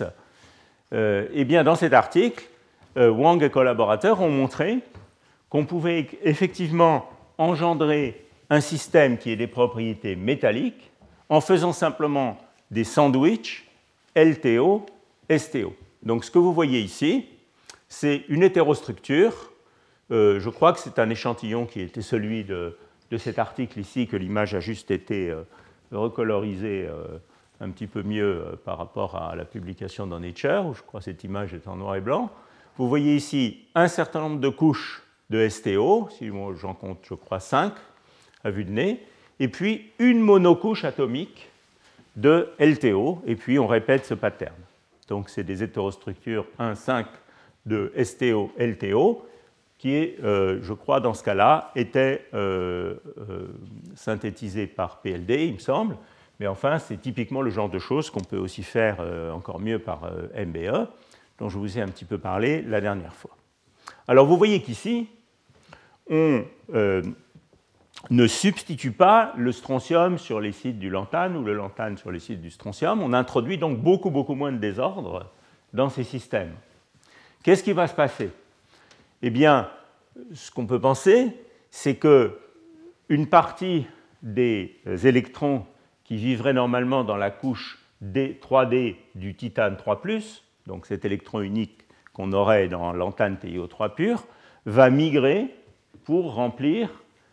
et bien dans cet article, Wang et collaborateurs ont montré qu'on pouvait effectivement engendrer un système qui ait des propriétés métalliques en faisant simplement des sandwichs LTO, STO. Donc ce que vous voyez ici, c'est une hétérostructure. Je crois que c'est un échantillon qui était celui de cet article ici, que l'image a juste été recolorisée un petit peu mieux par rapport à la publication dans Nature, où je crois que cette image est en noir et blanc. Vous voyez ici un certain nombre de couches de STO, si j'en compte, je crois, 5 à vue de nez, et puis une monocouche atomique de LTO, et puis on répète ce pattern. Donc c'est des hétérostructures 1,5 de STO, LTO, qui est, je crois, dans ce cas-là, était synthétisé par PLD, il me semble, mais enfin, c'est typiquement le genre de choses qu'on peut aussi faire encore mieux par MBE, dont je vous ai un petit peu parlé la dernière fois. Alors, vous voyez qu'ici, on ne substitue pas le strontium sur les sites du lantane ou le lantane sur les sites du strontium. On introduit donc beaucoup moins de désordre dans ces systèmes. Qu'est-ce qui va se passer? Eh bien, ce qu'on peut penser, c'est qu'une partie des électrons qui vivraient normalement dans la couche 3D du titane 3+, donc cet électron unique qu'on aurait dans lantane TiO3 pur, va migrer pour remplir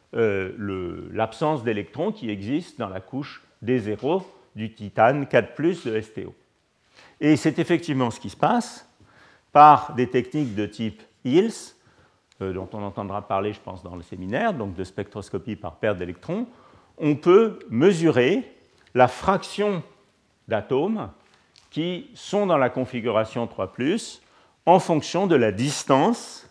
l'absence d'électrons qui existe dans la couche D0 du titane 4+ de STO. Et c'est effectivement ce qui se passe par des techniques de type Hills, dont on entendra parler, je pense, dans le séminaire, donc de spectroscopie par paire d'électrons. On peut mesurer la fraction d'atomes qui sont dans la configuration 3+, en fonction de la distance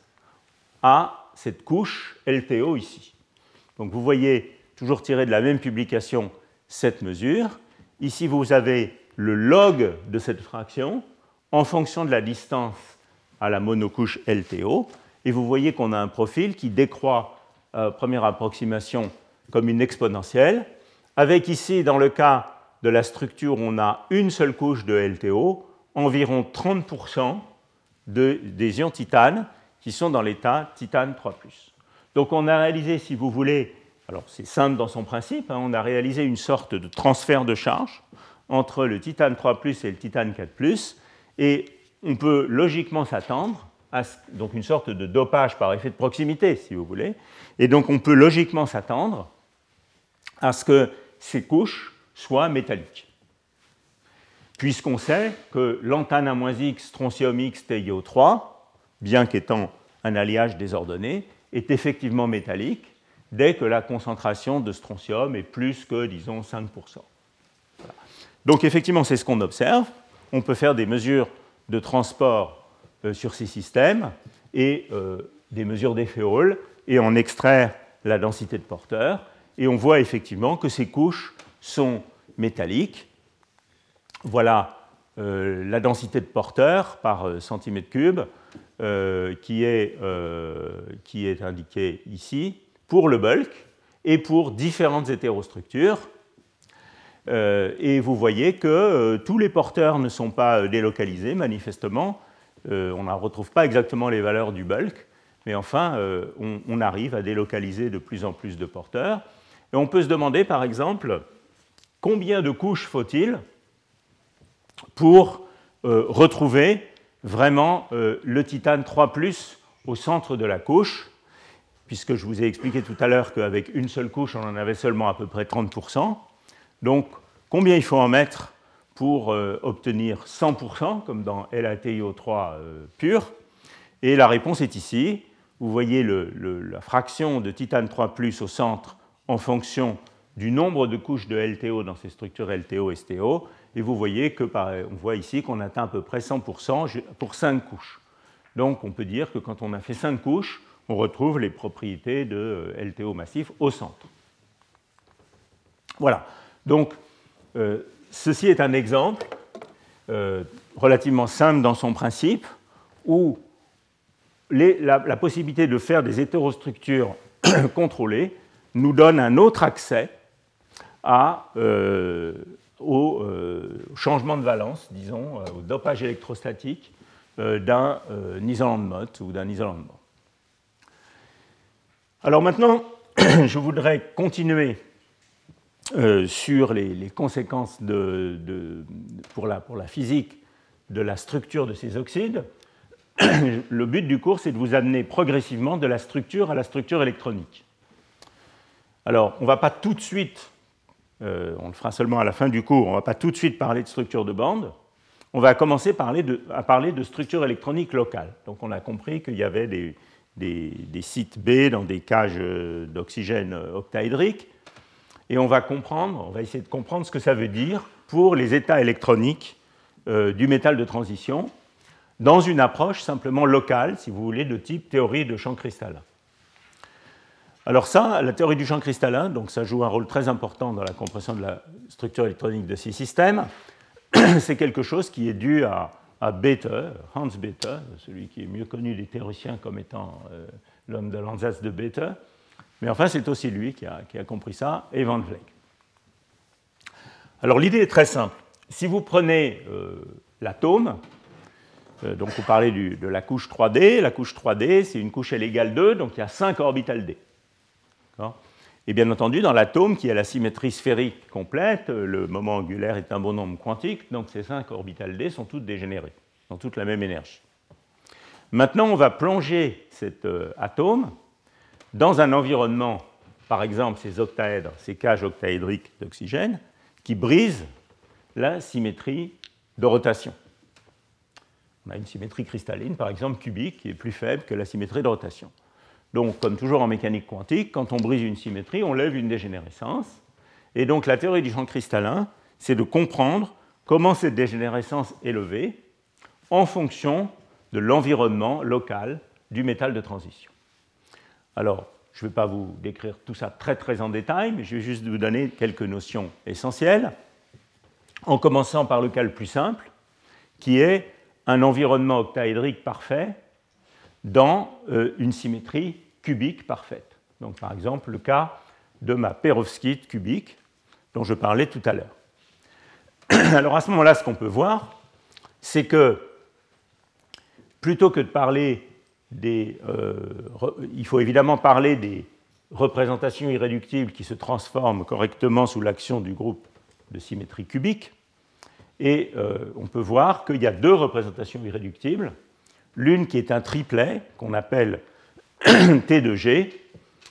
à cette couche LTO ici. Donc vous voyez, toujours tiré de la même publication, cette mesure. Ici, vous avez le log de cette fraction en fonction de la distance à la monocouche LTO. Et vous voyez qu'on a un profil qui décroît à première approximation comme une exponentielle, avec ici, dans le cas de la structure où on a une seule couche de LTO, environ 30% des ions titane qui sont dans l'état titane 3+. Donc on a réalisé, si vous voulez, alors c'est simple dans son principe, on a réalisé une sorte de transfert de charge entre le titane 3+ et le titane 4+, et on peut logiquement s'attendre à donc une sorte de dopage par effet de proximité, si vous voulez, et donc on peut logiquement s'attendre à ce que ces couches soient métalliques. Puisqu'on sait que lantane A-X, strontium X, TiO3, bien qu'étant un alliage désordonné, est effectivement métallique dès que la concentration de strontium est plus que, disons, 5%. Voilà. Donc effectivement, c'est ce qu'on observe. On peut faire des mesures de transport sur ces systèmes et des mesures d'effet Hall et en extraire la densité de porteurs. Et on voit effectivement que ces couches sont métalliques. Voilà la densité de porteurs par centimètre cube qui est indiquée ici pour le bulk et pour différentes hétérostructures. Et vous voyez que tous les porteurs ne sont pas délocalisés, manifestement. On ne retrouve pas exactement les valeurs du bulk, mais enfin, on arrive à délocaliser de plus en plus de porteurs. Et on peut se demander, par exemple, combien de couches faut-il pour retrouver vraiment le titane 3+ au centre de la couche, puisque je vous ai expliqué tout à l'heure qu'avec une seule couche, on en avait seulement à peu près 30%. Donc, combien il faut en mettre pour obtenir 100%, comme dans LaTiO3 pur? Et la réponse est ici. Vous voyez la fraction de titane 3+ au centre en fonction du nombre de couches de LTO dans ces structures LTO et STO, et vous voyez on voit ici qu'on atteint à peu près 100% pour 5 couches. Donc on peut dire que quand on a fait 5 couches, on retrouve les propriétés de LTO massif au centre. Voilà. Donc ceci est un exemple relativement simple dans son principe, où la possibilité de faire des hétérostructures contrôlées nous donne un autre accès au changement de valence, disons, au dopage électrostatique d'un isolant de Mott ou d'un isolant de Bohr. Alors maintenant, je voudrais continuer sur les conséquences pour la physique de la structure de ces oxydes. Le but du cours, c'est de vous amener progressivement de la structure à la structure électronique. Alors, on ne va pas tout de suite, on le fera seulement à la fin du cours, on ne va pas tout de suite parler de structure de bande, on va commencer à parler de structure électronique locale. Donc on a compris qu'il y avait des sites B dans des cages d'oxygène octaédrique, et on va essayer de comprendre ce que ça veut dire pour les états électroniques du métal de transition, dans une approche simplement locale, si vous voulez, de type théorie de champ cristallin. Alors ça, la théorie du champ cristallin, donc ça joue un rôle très important dans la compréhension de la structure électronique de ces systèmes. C'est quelque chose qui est dû à Bethe, Hans Bethe, celui qui est mieux connu des théoriciens comme étant l'homme de l'Ansatz de Bethe. Mais enfin, c'est aussi lui qui a compris ça, et Van Vleck. Alors l'idée est très simple. Si vous prenez l'atome, donc vous parlez de la couche 3D, la couche 3D, c'est une couche L égale 2, donc il y a 5 orbitales D. Et bien entendu, dans l'atome qui a la symétrie sphérique complète, le moment angulaire est un bon nombre quantique, donc ces 5 orbitales D sont toutes dégénérées, ont toutes la même énergie. Maintenant, on va plonger cet atome dans un environnement, par exemple ces octaèdres, ces cages octaédriques d'oxygène, qui brisent la symétrie de rotation. On a une symétrie cristalline, par exemple cubique, qui est plus faible que la symétrie de rotation. Donc, comme toujours en mécanique quantique, quand on brise une symétrie, on lève une dégénérescence. Et donc, la théorie du champ cristallin, c'est de comprendre comment cette dégénérescence est levée en fonction de l'environnement local du métal de transition. Alors, je ne vais pas vous décrire tout ça très très en détail, mais je vais juste vous donner quelques notions essentielles, en commençant par le cas le plus simple, qui est un environnement octaédrique parfait dans une symétrie cubique parfaite. Donc, par exemple, le cas de ma perovskite cubique dont je parlais tout à l'heure. Alors, à ce moment-là, ce qu'on peut voir, c'est que plutôt que de parler il faut évidemment parler des représentations irréductibles qui se transforment correctement sous l'action du groupe de symétrie cubique. Et on peut voir qu'il y a 2 représentations irréductibles. L'une qui est un triplet qu'on appelle T de G.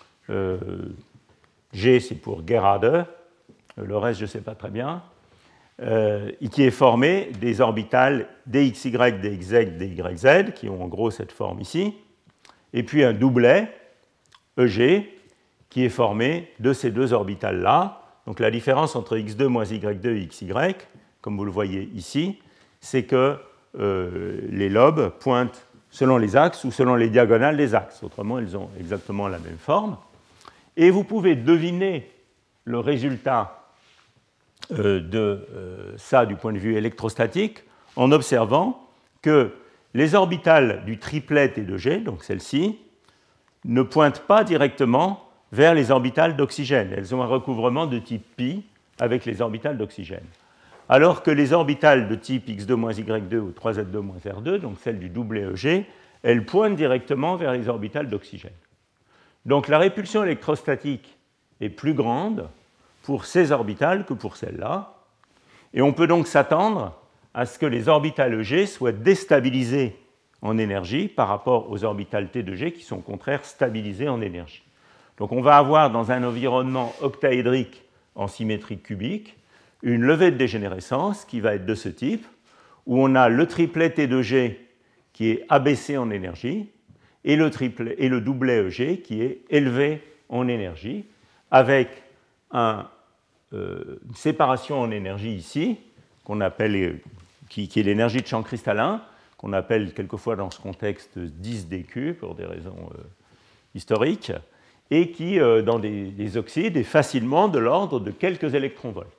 G, c'est pour Gerade. Le reste, je ne sais pas très bien. Qui est formé des orbitales dxy, dxz, dyz, qui ont en gros cette forme ici. Et puis un doublet, EG, qui est formé de ces 2 orbitales-là. Donc la différence entre x2 moins y2 et xy, comme vous le voyez ici, c'est que les lobes pointent selon les axes ou selon les diagonales des axes. Autrement, elles ont exactement la même forme. Et vous pouvez deviner le résultat de ça du point de vue électrostatique en observant que les orbitales du triplet T de G, donc celles-ci, ne pointent pas directement vers les orbitales d'oxygène. Elles ont un recouvrement de type pi avec les orbitales d'oxygène. Alors que les orbitales de type x2 moins y2 ou 3z2 moins r2, donc celles du doublet EG, elles pointent directement vers les orbitales d'oxygène. Donc la répulsion électrostatique est plus grande pour ces orbitales que pour celles-là, et on peut donc s'attendre à ce que les orbitales EG soient déstabilisées en énergie par rapport aux orbitales T de G qui sont au contraire stabilisées en énergie. Donc on va avoir dans un environnement octaédrique en symétrie cubique une levée de dégénérescence qui va être de ce type, où on a le triplet T de G qui est abaissé en énergie et le doublet EG qui est élevé en énergie, avec une séparation en énergie ici, qu'on appelle, qui est l'énergie de champ cristallin, qu'on appelle quelquefois dans ce contexte 10 dQ pour des raisons historiques, et qui, dans des oxydes, est facilement de l'ordre de quelques électronvolts.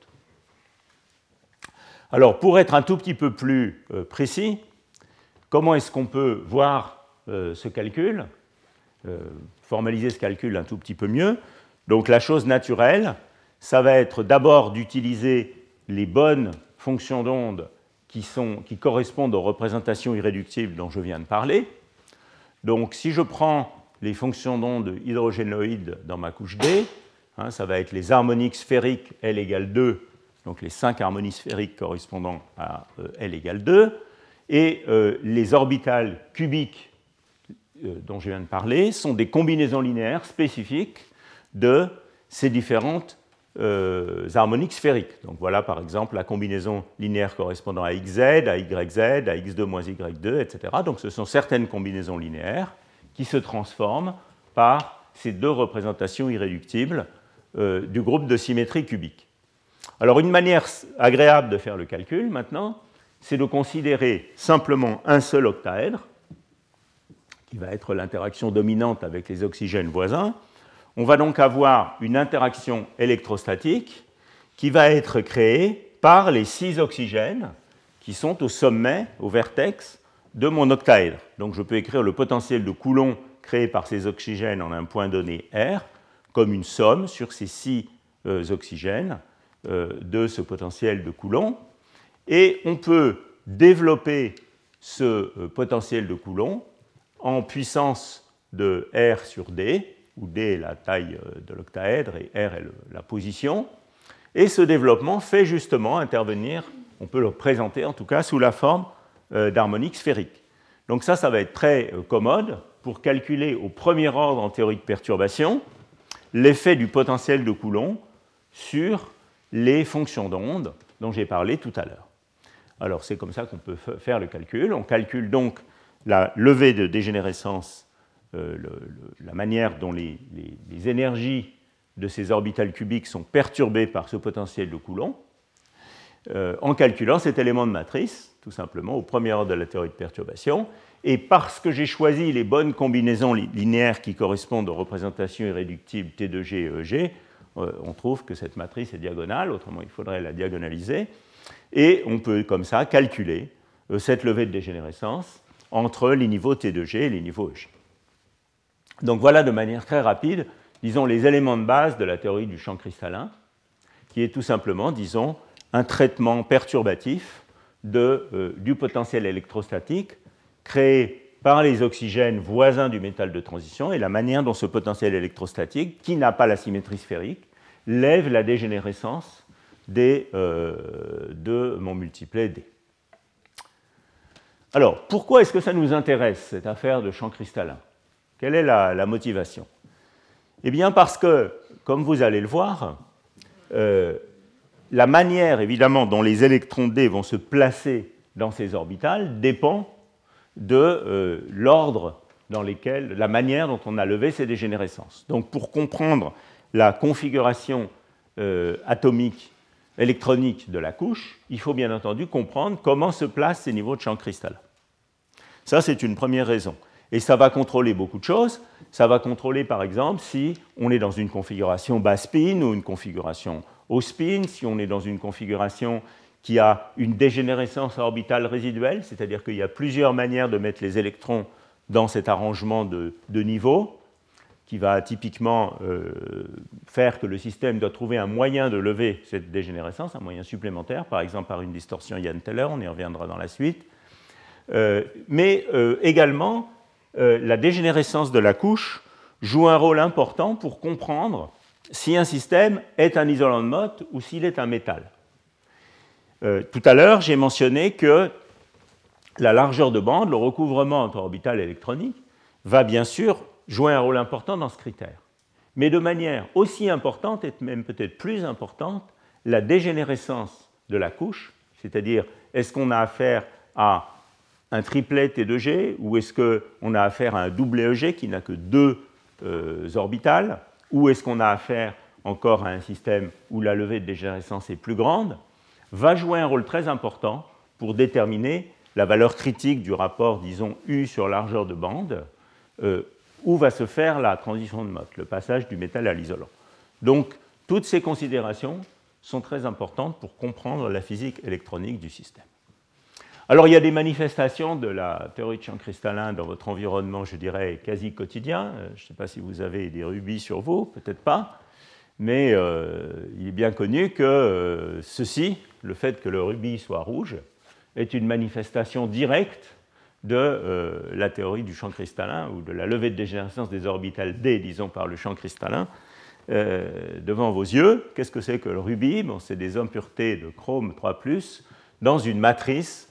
Alors, pour être un tout petit peu plus précis, comment est-ce qu'on peut voir ce calcul, formaliser ce calcul un tout petit peu mieux? Donc, la chose naturelle, ça va être d'abord d'utiliser les bonnes fonctions d'onde qui correspondent aux représentations irréductibles dont je viens de parler. Donc, si je prends les fonctions d'onde hydrogénoïdes dans ma couche D, ça va être les harmoniques sphériques L égale 2, donc les 5 harmonies sphériques correspondant à L égale 2, et les orbitales cubiques dont je viens de parler sont des combinaisons linéaires spécifiques de ces différentes harmoniques sphériques. Donc voilà par exemple la combinaison linéaire correspondant à xz, à yz, à x2 moins y2, etc. Donc ce sont certaines combinaisons linéaires qui se transforment par ces 2 représentations irréductibles du groupe de symétrie cubique. Alors une manière agréable de faire le calcul maintenant, c'est de considérer simplement un seul octaèdre, qui va être l'interaction dominante avec les oxygènes voisins. On va donc avoir une interaction électrostatique qui va être créée par les 6 oxygènes qui sont au sommet, au vertex de mon octaèdre. Donc je peux écrire le potentiel de Coulomb créé par ces oxygènes en un point donné R comme une somme sur ces 6 oxygènes de ce potentiel de Coulomb. Et on peut développer ce potentiel de Coulomb en puissance de R sur D, où D est la taille de l'octaèdre et R est la position. Et ce développement fait justement intervenir, on peut le présenter en tout cas sous la forme d'harmoniques sphériques. Donc ça va être très commode pour calculer au premier ordre en théorie de perturbation l'effet du potentiel de Coulomb sur les fonctions d'onde dont j'ai parlé tout à l'heure. Alors c'est comme ça qu'on peut faire le calcul. On calcule donc la levée de dégénérescence, la manière dont les énergies de ces orbitales cubiques sont perturbées par ce potentiel de Coulomb, en calculant cet élément de matrice, tout simplement, au premier ordre de la théorie de perturbation. Et parce que j'ai choisi les bonnes combinaisons linéaires qui correspondent aux représentations irréductibles T2G et EG, on trouve que cette matrice est diagonale, autrement il faudrait la diagonaliser, et on peut comme ça calculer cette levée de dégénérescence entre les niveaux T2G et les niveaux EG. Donc voilà de manière très rapide, disons, les éléments de base de la théorie du champ cristallin, qui est tout simplement, disons, un traitement perturbatif du potentiel électrostatique créé par les oxygènes voisins du métal de transition et la manière dont ce potentiel électrostatique, qui n'a pas la symétrie sphérique, lève la dégénérescence de mon multiplet D. Alors, pourquoi est-ce que ça nous intéresse, cette affaire de champ cristallin? Quelle est la motivation? Eh bien, parce que, comme vous allez le voir, la manière, évidemment, dont les électrons D vont se placer dans ces orbitales dépend de l'ordre dans lequel, la manière dont on a levé ces dégénérescences. Donc, pour comprendre la configuration atomique, électronique de la couche, il faut bien entendu comprendre comment se placent ces niveaux de champ cristallin. Ça, c'est une première raison. Et ça va contrôler beaucoup de choses. Ça va contrôler, par exemple, si on est dans une configuration bas spin ou une configuration haut spin, si on est dans une configuration qui a une dégénérescence orbitale résiduelle, c'est-à-dire qu'il y a plusieurs manières de mettre les électrons dans cet arrangement de niveaux, qui va typiquement faire que le système doit trouver un moyen de lever cette dégénérescence, un moyen supplémentaire, par exemple par une distorsion Yann-Teller, on y reviendra dans la suite. Mais également, la dégénérescence de la couche joue un rôle important pour comprendre si un système est un isolant de Mott ou s'il est un métal. Tout à l'heure, j'ai mentionné que la largeur de bande, le recouvrement entre orbitales électroniques, va bien sûr jouer un rôle important dans ce critère. Mais de manière aussi importante, et même peut-être plus importante, la dégénérescence de la couche, c'est-à-dire est-ce qu'on a affaire à un triplet T2G ou est-ce qu'on a affaire à un doublet EG qui n'a que 2 orbitales, ou est-ce qu'on a affaire encore à un système où la levée de dégénérescence est plus grande, va jouer un rôle très important pour déterminer la valeur critique du rapport, disons, U sur largeur de bande, où va se faire la transition de Mott, le passage du métal à l'isolant. Donc, toutes ces considérations sont très importantes pour comprendre la physique électronique du système. Alors, il y a des manifestations de la théorie de champ cristallin dans votre environnement, je dirais, quasi quotidien. Je ne sais pas si vous avez des rubis sur vous, peut-être pas, mais il est bien connu que ceci, le fait que le rubis soit rouge, est une manifestation directe de la théorie du champ cristallin ou de la levée de dégénérescence des orbitales D, disons, par le champ cristallin, devant vos yeux. Qu'est-ce que c'est que le rubis? Bon, c'est des impuretés de chrome 3+, dans une matrice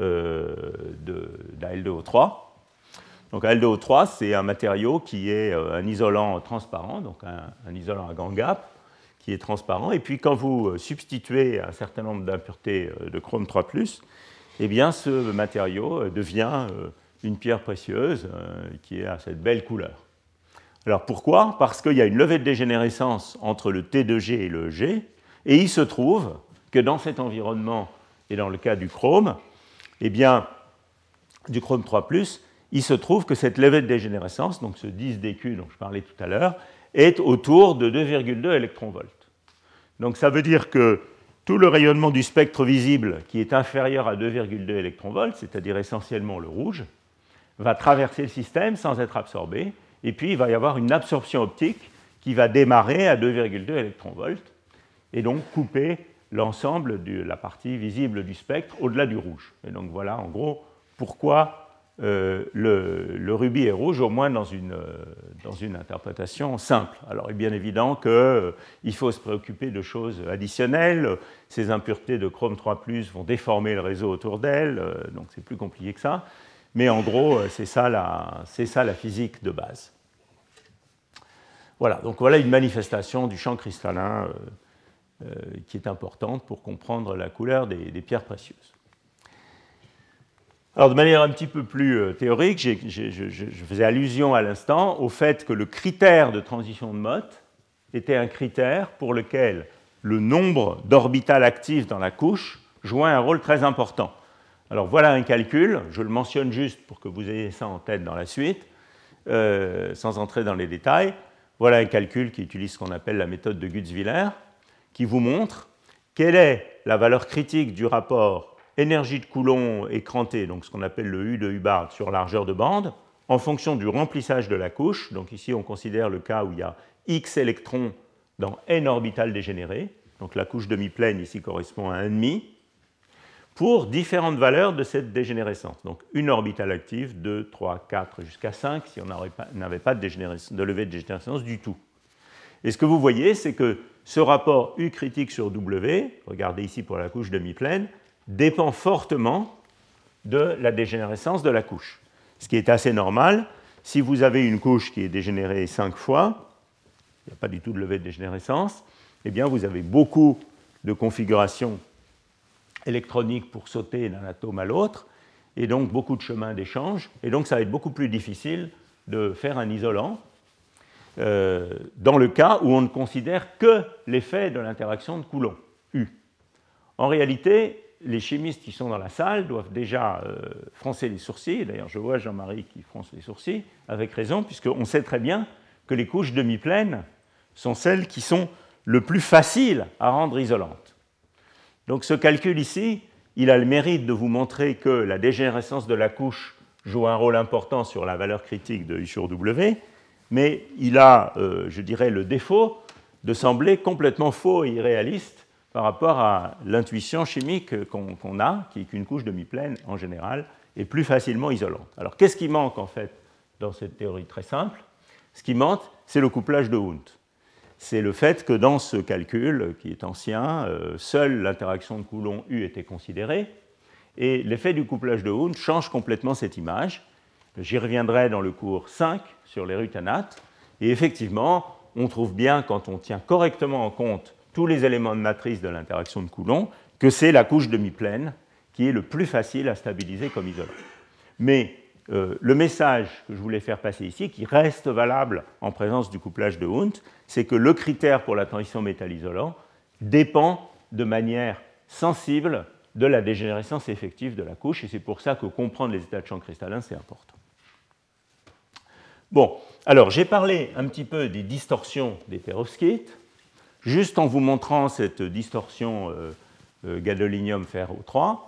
d'Al2O3. Donc Al2O3, c'est un matériau qui est un isolant transparent, donc un isolant à grand gap, qui est transparent. Et puis quand vous substituez un certain nombre d'impuretés de chrome 3+, eh bien ce matériau devient une pierre précieuse qui a cette belle couleur. Alors pourquoi? Parce qu'il y a une levée de dégénérescence entre le T2G et le EG, et il se trouve que dans cet environnement, et dans le cas du chrome, eh bien, du chrome 3+, il se trouve que cette levée de dégénérescence, donc ce 10 dQ dont je parlais tout à l'heure, est autour de 2,2 électronvolts. Donc ça veut dire que tout le rayonnement du spectre visible qui est inférieur à 2,2 électronvolts, c'est-à-dire essentiellement le rouge, va traverser le système sans être absorbé, et puis il va y avoir une absorption optique qui va démarrer à 2,2 électronvolts, et donc couper l'ensemble de la partie visible du spectre au-delà du rouge. Et donc voilà en gros pourquoi le rubis est rouge, au moins dans une interprétation simple. Alors il est bien évident qu'il faut se préoccuper de choses additionnelles. Ces impuretés de chrome 3+, vont déformer le réseau autour d'elles, donc c'est plus compliqué que ça. Mais en gros, c'est ça la physique de base. Voilà, donc voilà une manifestation du champ cristallin qui est importante pour comprendre la couleur des pierres précieuses. Alors, de manière un petit peu plus théorique, je faisais allusion à l'instant au fait que le critère de transition de Mott était un critère pour lequel le nombre d'orbitales actives dans la couche jouait un rôle très important. Alors, voilà un calcul, je le mentionne juste pour que vous ayez ça en tête dans la suite, sans entrer dans les détails. Voilà un calcul qui utilise ce qu'on appelle la méthode de Gutzwiller, qui vous montre quelle est la valeur critique du rapport énergie de Coulomb écrantée, donc ce qu'on appelle le U de Hubbard sur largeur de bande, en fonction du remplissage de la couche. Donc ici, on considère le cas où il y a X électrons dans N orbitales dégénérées. Donc la couche demi-pleine ici correspond à 1,5, pour différentes valeurs de cette dégénérescence. Donc une orbitale active, 2, 3, 4, jusqu'à 5, si on n'avait pas de levée de dégénérescence du tout. Et ce que vous voyez, c'est que ce rapport U critique sur W, regardez ici pour la couche demi-pleine, dépend fortement de la dégénérescence de la couche. Ce qui est assez normal. Si vous avez une couche qui est dégénérée 5 fois, il n'y a pas du tout de levée de dégénérescence, eh bien vous avez beaucoup de configurations électroniques pour sauter d'un atome à l'autre, et donc beaucoup de chemins d'échange, et donc ça va être beaucoup plus difficile de faire un isolant dans le cas où on ne considère que l'effet de l'interaction de Coulomb, U. En réalité, les chimistes qui sont dans la salle doivent déjà froncer les sourcils. D'ailleurs, je vois Jean-Marie qui fronce les sourcils, avec raison, puisqu'on sait très bien que les couches demi-pleines sont celles qui sont le plus faciles à rendre isolantes. Donc ce calcul ici, il a le mérite de vous montrer que la dégénérescence de la couche joue un rôle important sur la valeur critique de U sur W, mais il a, je dirais, le défaut de sembler complètement faux et irréaliste par rapport à l'intuition chimique qu'on a, qui est qu'une couche demi-pleine, en général, est plus facilement isolante. Alors, qu'est-ce qui manque, en fait, dans cette théorie très simple? Ce qui manque, c'est le couplage de Hund. C'est le fait que dans ce calcul, qui est ancien, seule l'interaction de Coulomb-U était considérée, et l'effet du couplage de Hund change complètement cette image. J'y reviendrai dans le cours 5 sur les rutanates, et effectivement, on trouve bien, quand on tient correctement en compte tous les éléments de matrice de l'interaction de Coulomb, que c'est la couche demi-pleine qui est le plus facile à stabiliser comme isolant. Mais le message que je voulais faire passer ici, qui reste valable en présence du couplage de Hund, c'est que le critère pour la transition métal-isolant dépend de manière sensible de la dégénérescence effective de la couche, et c'est pour ça que comprendre les états de champ cristallin, c'est important. Bon, alors j'ai parlé un petit peu des distorsions des perovskites. Juste en vous montrant cette distorsion gadolinium fer O3,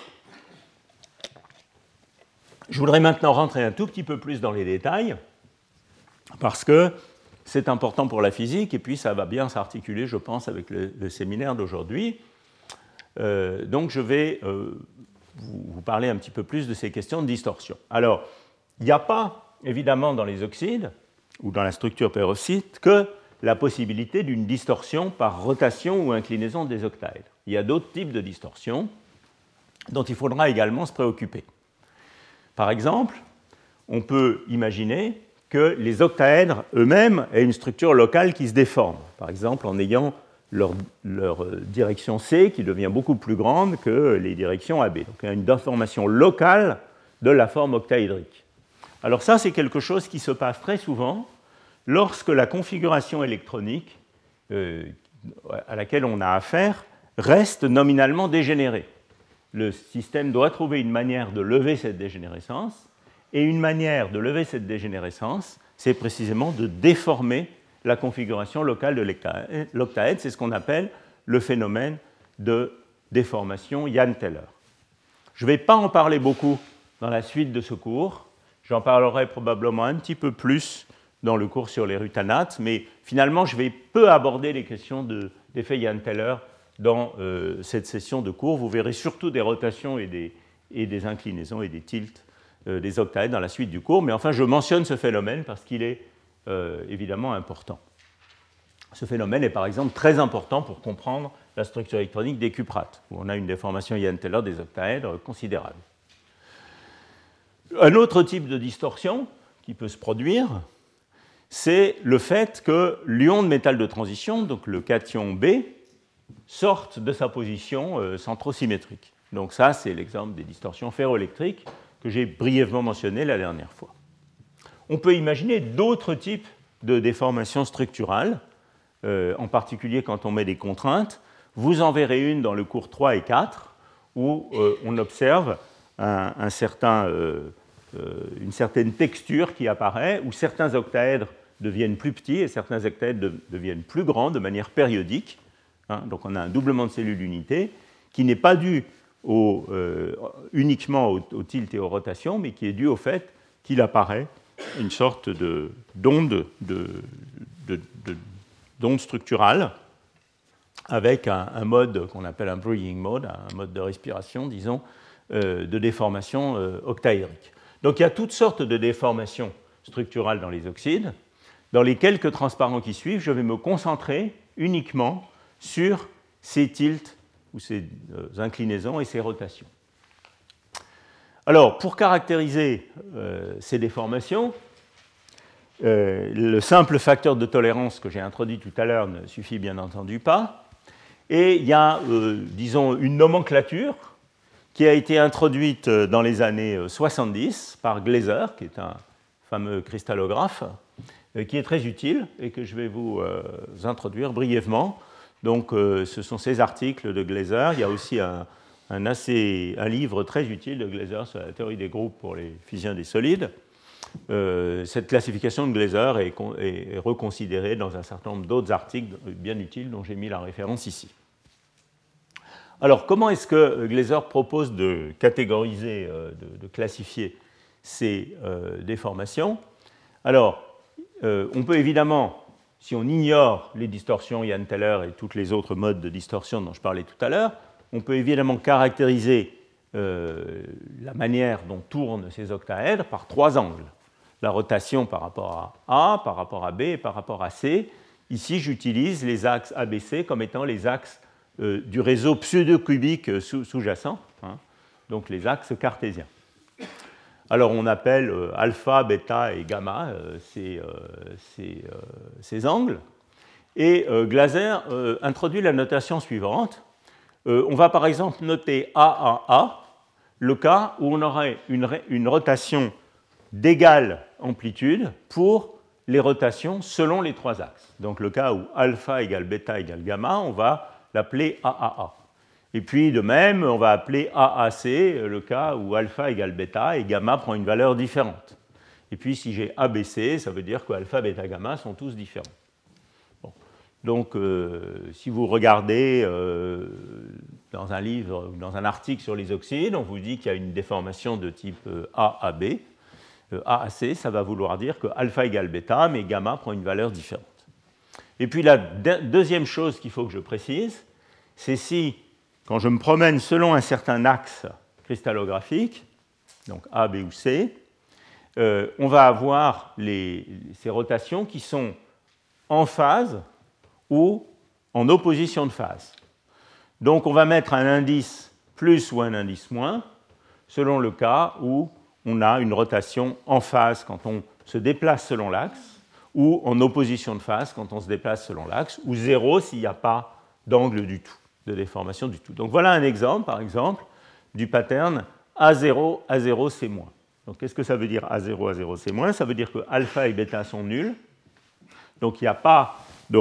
je voudrais maintenant rentrer un tout petit peu plus dans les détails, parce que c'est important pour la physique, et puis ça va bien s'articuler, je pense, avec le séminaire d'aujourd'hui. Donc je vais vous parler un petit peu plus de ces questions de distorsion. Alors, il n'y a pas, évidemment, dans les oxydes, ou dans la structure perovskite, que la possibilité d'une distorsion par rotation ou inclinaison des octaèdres. Il y a d'autres types de distorsions dont il faudra également se préoccuper. Par exemple, on peut imaginer que les octaèdres eux-mêmes aient une structure locale qui se déforme, par exemple en ayant leur direction C qui devient beaucoup plus grande que les directions AB. Donc il y a une déformation locale de la forme octaédrique. Alors ça, c'est quelque chose qui se passe très souvent lorsque la configuration électronique à laquelle on a affaire reste nominalement dégénérée. Le système doit trouver une manière de lever cette dégénérescence, et une manière de lever cette dégénérescence, c'est précisément de déformer la configuration locale de l'octaèdre. C'est ce qu'on appelle le phénomène de déformation Jahn-Teller. Je ne vais pas en parler beaucoup dans la suite de ce cours. J'en parlerai probablement un petit peu plus dans le cours sur les rutanates, mais finalement, je vais peu aborder les questions d'effet Jahn-Teller dans cette session de cours. Vous verrez surtout des rotations et des inclinaisons et des tilts des octaèdres dans la suite du cours, mais enfin, je mentionne ce phénomène parce qu'il est évidemment important. Ce phénomène est par exemple très important pour comprendre la structure électronique des cuprates, où on a une déformation Jahn-Teller des octaèdres considérable. Un autre type de distorsion qui peut se produire, c'est le fait que l'ion de métal de transition, donc le cation B, sorte de sa position centrosymétrique. Donc ça, c'est l'exemple des distorsions ferroélectriques que j'ai brièvement mentionné la dernière fois. On peut imaginer d'autres types de déformations structurales, en particulier quand on met des contraintes. Vous en verrez une dans le cours 3 et 4, où on observe une certaine texture qui apparaît, où certains octaèdres deviennent plus petits et certains octaèdres deviennent plus grands de manière périodique. Donc on a un doublement de cellules d'unité qui n'est pas dû uniquement au tilt et aux rotations, mais qui est dû au fait qu'il apparaît une sorte d'onde structurale avec un mode qu'on appelle un breathing mode, un mode de respiration, disons, de déformation octaédrique. Donc il y a toutes sortes de déformations structurales dans les oxydes. Dans les quelques transparents qui suivent, je vais me concentrer uniquement sur ces tilts ou ces inclinaisons et ces rotations. Alors, pour caractériser ces déformations, le simple facteur de tolérance que j'ai introduit tout à l'heure ne suffit bien entendu pas. Et il y a, disons, une nomenclature qui a été introduite dans les années 70 par Glaser, qui est un fameux cristallographe, qui est très utile et que je vais vous introduire brièvement. Donc, ce sont ces articles de Glaser. Il y a aussi un livre très utile de Glaser sur la théorie des groupes pour les physiciens des solides. Cette classification de Glaser est reconsidérée dans un certain nombre d'autres articles bien utiles dont j'ai mis la référence ici. Alors, comment est-ce que Glaser propose de catégoriser, de classifier ces déformations? Alors, on peut évidemment, si on ignore les distorsions Jahn-Teller et tous les autres modes de distorsion dont je parlais tout à l'heure, on peut évidemment caractériser la manière dont tournent ces octaèdres par trois angles. La rotation par rapport à A, par rapport à B et par rapport à C. Ici, j'utilise les axes ABC comme étant les axes du réseau pseudo-cubique sous-jacent, donc les axes cartésiens. Alors, on appelle alpha, bêta et gamma ces angles. Et Glaser introduit la notation suivante. On va par exemple noter AAA, le cas où on aurait une rotation d'égale amplitude pour les rotations selon les trois axes. Donc le cas où alpha égale bêta égale gamma, on va l'appeler AAA. Et puis de même, on va appeler AAC le cas où alpha égale bêta et gamma prend une valeur différente. Et puis si j'ai ABC, ça veut dire que alpha, bêta, gamma sont tous différents. Bon. Donc si vous regardez dans un livre ou dans un article sur les oxydes, on vous dit qu'il y a une déformation de type AAB. AAC, ça va vouloir dire que alpha égale bêta, mais gamma prend une valeur différente. Et puis la deuxième chose qu'il faut que je précise, c'est si, quand je me promène selon un certain axe cristallographique, donc A, B ou C, on va avoir ces rotations qui sont en phase ou en opposition de phase. Donc on va mettre un indice plus ou un indice moins, selon le cas où on a une rotation en phase quand on se déplace selon l'axe, ou en opposition de phase quand on se déplace selon l'axe, ou zéro s'il n'y a pas d'angle du tout, de déformation du tout. Donc voilà un exemple, par exemple, du pattern A0, A0, C-. Donc qu'est-ce que ça veut dire A0, A0, C-? Ça veut dire que alpha et bêta sont nuls, donc il n'y a pas de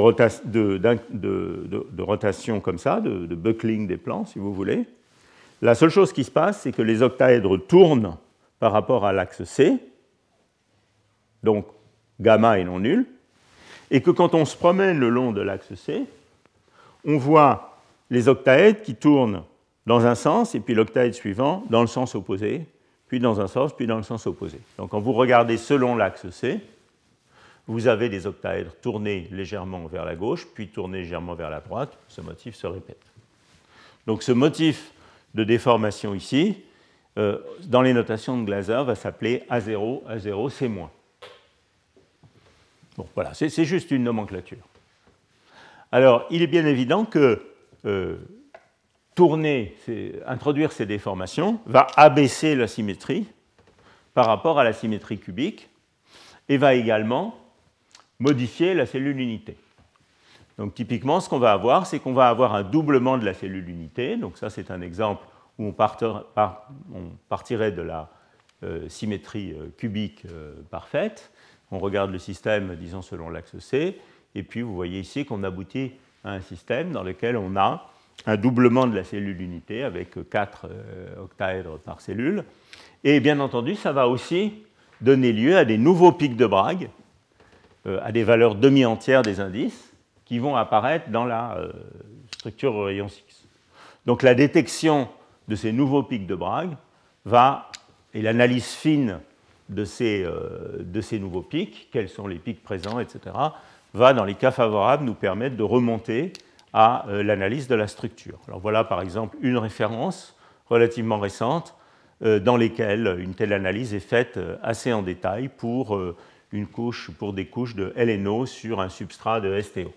rotation comme ça, de buckling des plans, si vous voulez. La seule chose qui se passe, c'est que les octaèdres tournent par rapport à l'axe C, donc gamma est non nul, et que quand on se promène le long de l'axe C, on voit les octaèdres qui tournent dans un sens, et puis l'octaèdre suivant dans le sens opposé, puis dans un sens, puis dans le sens opposé. Donc quand vous regardez selon l'axe C, vous avez des octaèdres tournés légèrement vers la gauche, puis tournés légèrement vers la droite. Ce motif se répète. Donc ce motif de déformation ici, dans les notations de Glaser, va s'appeler A0, A0, C-. Bon, voilà, c'est juste une nomenclature. Alors, il est bien évident que introduire ces déformations va abaisser la symétrie par rapport à la symétrie cubique et va également modifier la cellule unité. Donc typiquement, ce qu'on va avoir, c'est qu'on va avoir un doublement de la cellule unité. Donc ça, c'est un exemple où on partirait de la symétrie cubique parfaite. On regarde le système, disons, selon l'axe C, et puis vous voyez ici qu'on aboutit à un système dans lequel on a un doublement de la cellule unité avec 4 octaèdres par cellule. Et bien entendu, ça va aussi donner lieu à des nouveaux pics de Bragg, à des valeurs demi-entières des indices, qui vont apparaître dans la structure au rayon X. Donc la détection de ces nouveaux pics de Bragg et l'analyse fine de ces nouveaux pics, quels sont les pics présents, etc., va, dans les cas favorables, nous permettre de remonter à l'analyse de la structure. Alors voilà par exemple une référence relativement récente dans lesquelles une telle analyse est faite assez en détail pour des couches de LNO sur un substrat de STO.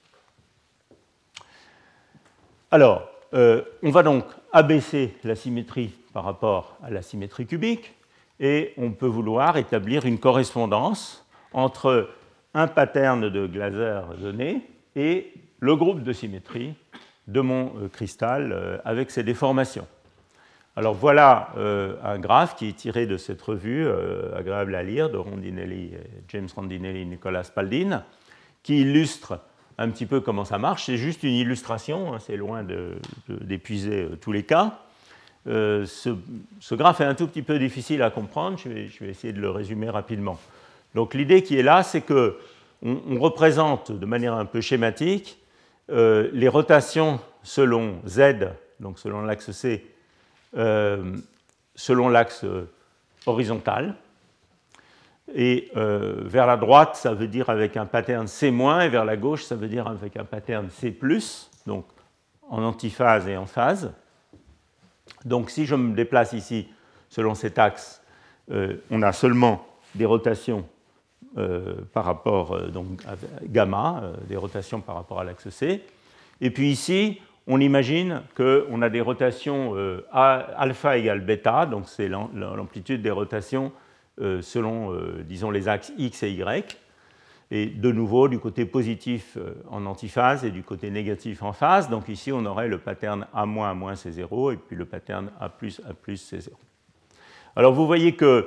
Alors, on va donc abaisser la symétrie par rapport à la symétrie cubique et on peut vouloir établir une correspondance entre un pattern de Glaser donné et le groupe de symétrie de mon cristal avec ses déformations. Alors voilà un graphe qui est tiré de cette revue agréable à lire de James Rondinelli et Nicolas Spalding, qui illustre un petit peu comment ça marche. C'est juste une illustration, hein, c'est loin d'épuiser tous les cas. Ce graphe est un tout petit peu difficile à comprendre, je vais essayer de le résumer rapidement. Donc l'idée qui est là, c'est qu'on représente de manière un peu schématique les rotations selon Z, donc selon l'axe C, selon l'axe horizontal. Et vers la droite, ça veut dire avec un pattern C-, et vers la gauche, ça veut dire avec un pattern C+, donc en antiphase et en phase. Donc si je me déplace ici selon cet axe, on a seulement des rotations par rapport donc, à gamma, des rotations par rapport à l'axe C. Et puis ici, on imagine qu'on a des rotations alpha égale bêta, donc c'est l'amplitude des rotations selon, disons, les axes X et Y. Et de nouveau, du côté positif en antiphase et du côté négatif en phase. Donc ici, on aurait le pattern A-, A-, c'est 0, et puis le pattern A+, A+, c'est 0. Alors vous voyez que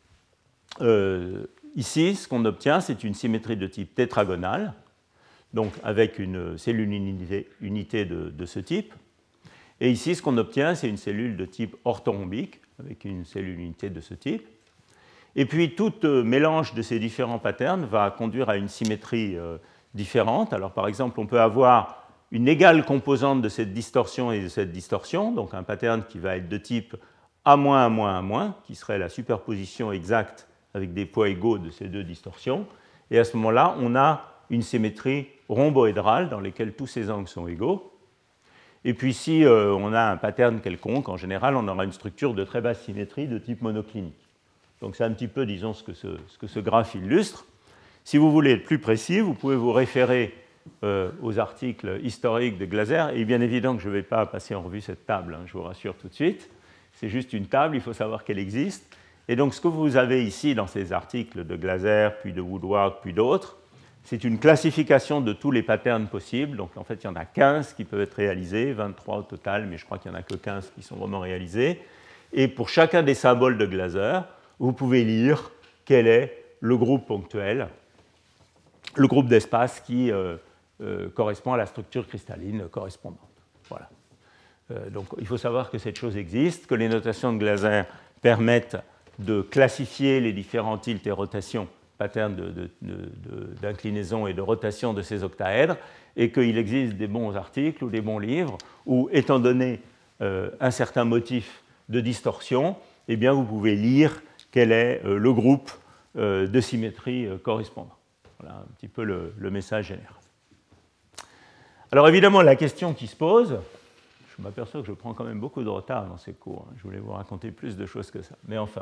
ici, ce qu'on obtient, c'est une symétrie de type tétragonale, donc avec une cellule unité de ce type. Et ici, ce qu'on obtient, c'est une cellule de type orthorhombique, avec une cellule unité de ce type. Et puis, tout mélange de ces différents patterns va conduire à une symétrie différente. Alors, par exemple, on peut avoir une égale composante de cette distorsion et de cette distorsion, donc un pattern qui va être de type A-, A-, A-, qui serait la superposition exacte avec des poids égaux de ces deux distorsions. Et à ce moment-là, on a une symétrie rhomboédrale dans laquelle tous ces angles sont égaux. Et puis, si on a un pattern quelconque, en général, on aura une structure de très basse symétrie de type monoclinique. Donc c'est un petit peu, disons, ce que ce graphe illustre. Si vous voulez être plus précis, vous pouvez vous référer aux articles historiques de Glaser. Et bien évident que je ne vais pas passer en revue cette table, hein, je vous rassure tout de suite. C'est juste une table, il faut savoir qu'elle existe. Et donc ce que vous avez ici dans ces articles de Glaser, puis de Woodward, puis d'autres, c'est une classification de tous les patterns possibles. Donc en fait, il y en a 15 qui peuvent être réalisés, 23 au total, mais je crois qu'il n'y en a que 15 qui sont vraiment réalisés. Et pour chacun des symboles de Glaser, vous pouvez lire quel est le groupe ponctuel, le groupe d'espace qui correspond à la structure cristalline correspondante. Voilà. Donc il faut savoir que cette chose existe, que les notations de Glaser permettent de classifier les différents tilts et rotations pattern d'inclinaison et de rotation de ces octaèdres, et qu'il existe des bons articles ou des bons livres où, étant donné un certain motif de distorsion, eh bien, vous pouvez lire quel est le groupe de symétrie correspondant. Voilà un petit peu le message général. Alors évidemment, la question qui se pose, je m'aperçois que je prends quand même beaucoup de retard dans ces cours, je voulais vous raconter plus de choses que ça, mais enfin.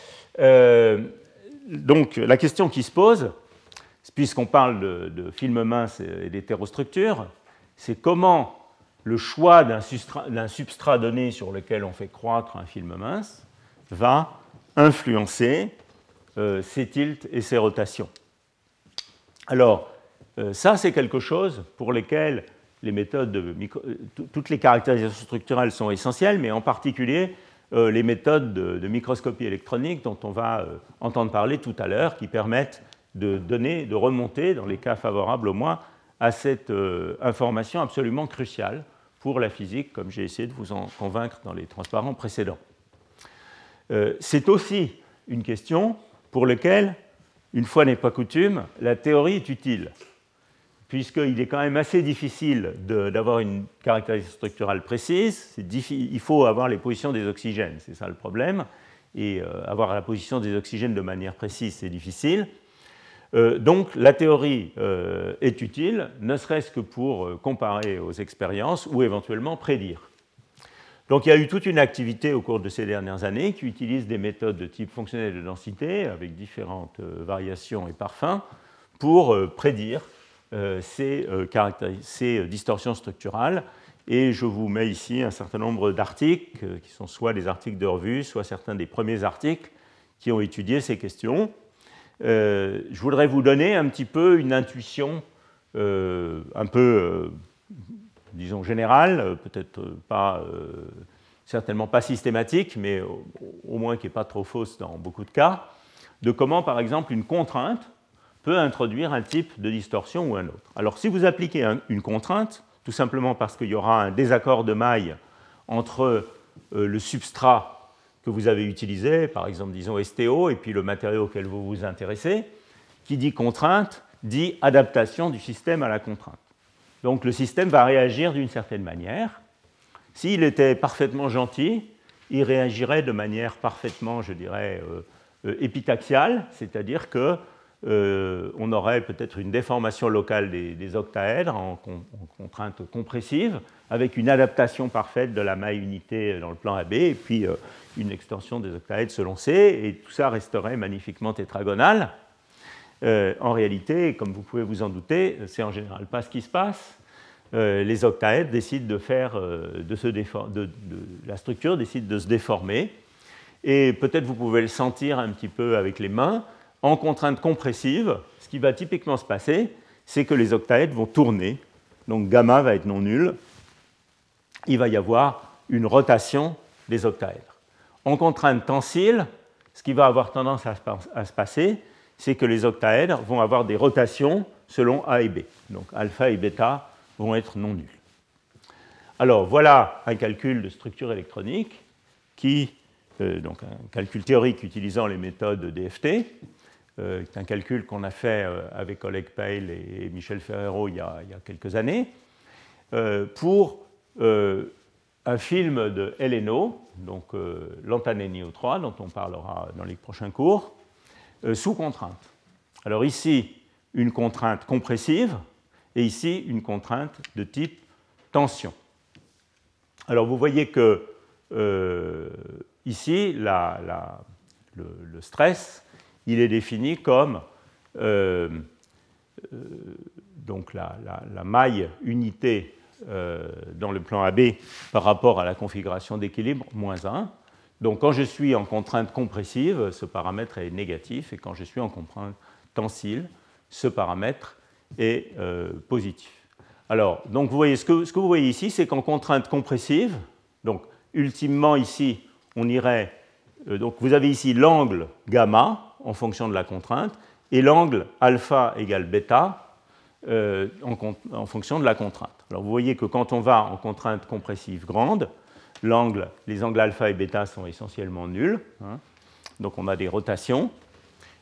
Donc la question qui se pose, puisqu'on parle de films minces et d'hétérostructures, c'est comment le choix d'un substrat donné sur lequel on fait croître un film mince va influencer ses tilts et ses rotations. Alors, ça, c'est quelque chose pour lequel les méthodes toutes les caractérisations structurelles sont essentielles, mais en particulier les méthodes de microscopie électronique dont on va entendre parler tout à l'heure, qui permettent de remonter, dans les cas favorables au moins, à cette information absolument cruciale pour la physique, comme j'ai essayé de vous en convaincre dans les transparents précédents. C'est aussi une question pour laquelle, une fois n'est pas coutume, la théorie est utile, puisqu'il est quand même assez difficile d'avoir une caractérisation structurale précise. Il faut avoir les positions des oxygènes, c'est ça le problème, et avoir la position des oxygènes de manière précise, c'est difficile. Donc la théorie est utile, ne serait-ce que pour comparer aux expériences ou éventuellement prédire. Donc il y a eu toute une activité au cours de ces dernières années qui utilise des méthodes de type fonctionnel de densité avec différentes variations et parfums pour prédire ces distorsions structurales. Et je vous mets ici un certain nombre d'articles qui sont soit des articles de revue, soit certains des premiers articles qui ont étudié ces questions. Je voudrais vous donner un petit peu une intuition un peu, disons, générale, peut-être pas, certainement pas systématique, mais au moins qui n'est pas trop fausse dans beaucoup de cas, de comment, par exemple, une contrainte peut introduire un type de distorsion ou un autre. Alors, si vous appliquez une contrainte, tout simplement parce qu'il y aura un désaccord de maille entre le substrat que vous avez utilisé, par exemple, disons STO, et puis le matériau auquel vous vous intéressez, qui dit contrainte, dit adaptation du système à la contrainte. Donc le système va réagir d'une certaine manière. S'il était parfaitement gentil, il réagirait de manière parfaitement, je dirais, épitaxiale, c'est-à-dire qu'on aurait peut-être une déformation locale des octaèdres en contrainte compressive, avec une adaptation parfaite de la maille unité dans le plan AB, et puis une extension des octaèdres selon C, et tout ça resterait magnifiquement tétragonal. En réalité, comme vous pouvez vous en douter, c'est en général pas ce qui se passe. Les octaèdres décident de faire la structure décide de se déformer, et peut-être vous pouvez le sentir un petit peu avec les mains. En contrainte compressive, ce qui va typiquement se passer, c'est que les octaèdres vont tourner, donc gamma va être non nul, il va y avoir une rotation des octaèdres. En contrainte tensile, ce qui va avoir tendance à se passer, c'est que les octaèdres vont avoir des rotations selon A et B. Donc alpha et bêta vont être non nuls. Alors voilà un calcul de structure électronique, donc un calcul théorique utilisant les méthodes DFT. C'est un calcul qu'on a fait avec Oleg Peil et Michel Ferrero il y a quelques années, pour un film de LNO, donc l'Antanenio 3, dont on parlera dans les prochains cours, sous contrainte. Alors ici, une contrainte compressive, et ici, une contrainte de type tension. Alors vous voyez que ici, le stress, il est défini comme donc la maille unité dans le plan AB par rapport à la configuration d'équilibre, moins 1. Donc quand je suis en contrainte compressive, ce paramètre est négatif, et quand je suis en contrainte tensile, ce paramètre est positif. Alors, donc vous voyez, ce que vous voyez ici, c'est qu'en contrainte compressive, donc ultimement ici, on irait, donc vous avez ici l'angle gamma en fonction de la contrainte, et l'angle alpha égale bêta en fonction de la contrainte. Alors vous voyez que quand on va en contrainte compressive grande, les angles alpha et bêta sont essentiellement nuls, hein, donc on a des rotations,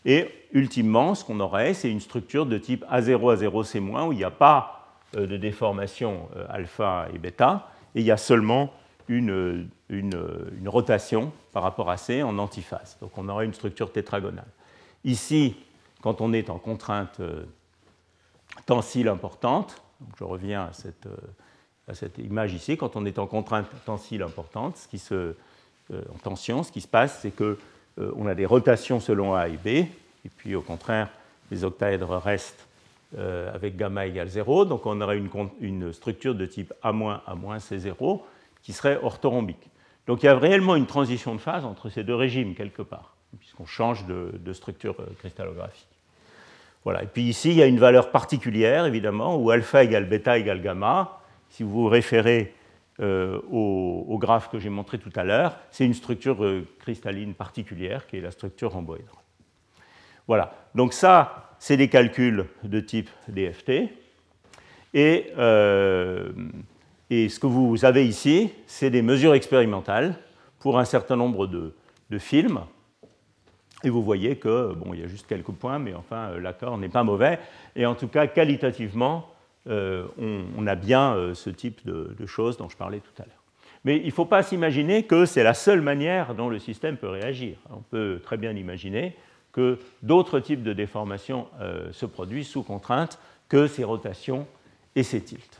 Et ultimement, ce qu'on aurait, c'est une structure de type A0, A0, C-, où il n'y a pas de déformation alpha et bêta, et il y a seulement une rotation par rapport à C en antiphase. Donc on aurait une structure tétragonale. Ici, quand on est en contrainte tensile importante, donc je reviens à cette image ici, quand on est en contrainte tensile importante, en tension, ce qui se passe, c'est qu'on a des rotations selon A et B, et puis au contraire, les octaèdres restent avec gamma égale 0, donc on aurait une structure de type A-, C0 qui serait orthorhombique. Donc il y a réellement une transition de phase entre ces deux régimes, quelque part, puisqu'on change de structure cristallographique. Voilà. Et puis ici, il y a une valeur particulière, évidemment, où alpha égale bêta égale gamma. Si vous vous référez au graphe que j'ai montré tout à l'heure, c'est une structure cristalline particulière, qui est la structure rhomboédrale. Voilà. Donc ça, c'est des calculs de type DFT. Et ce que vous avez ici, c'est des mesures expérimentales pour un certain nombre de films. Et vous voyez que, bon, il y a juste quelques points, mais enfin, l'accord n'est pas mauvais. Et en tout cas, qualitativement, on a bien ce type de choses dont je parlais tout à l'heure. Mais il ne faut pas s'imaginer que c'est la seule manière dont le système peut réagir. On peut très bien imaginer que d'autres types de déformations se produisent sous contrainte que ces rotations et ces tilts.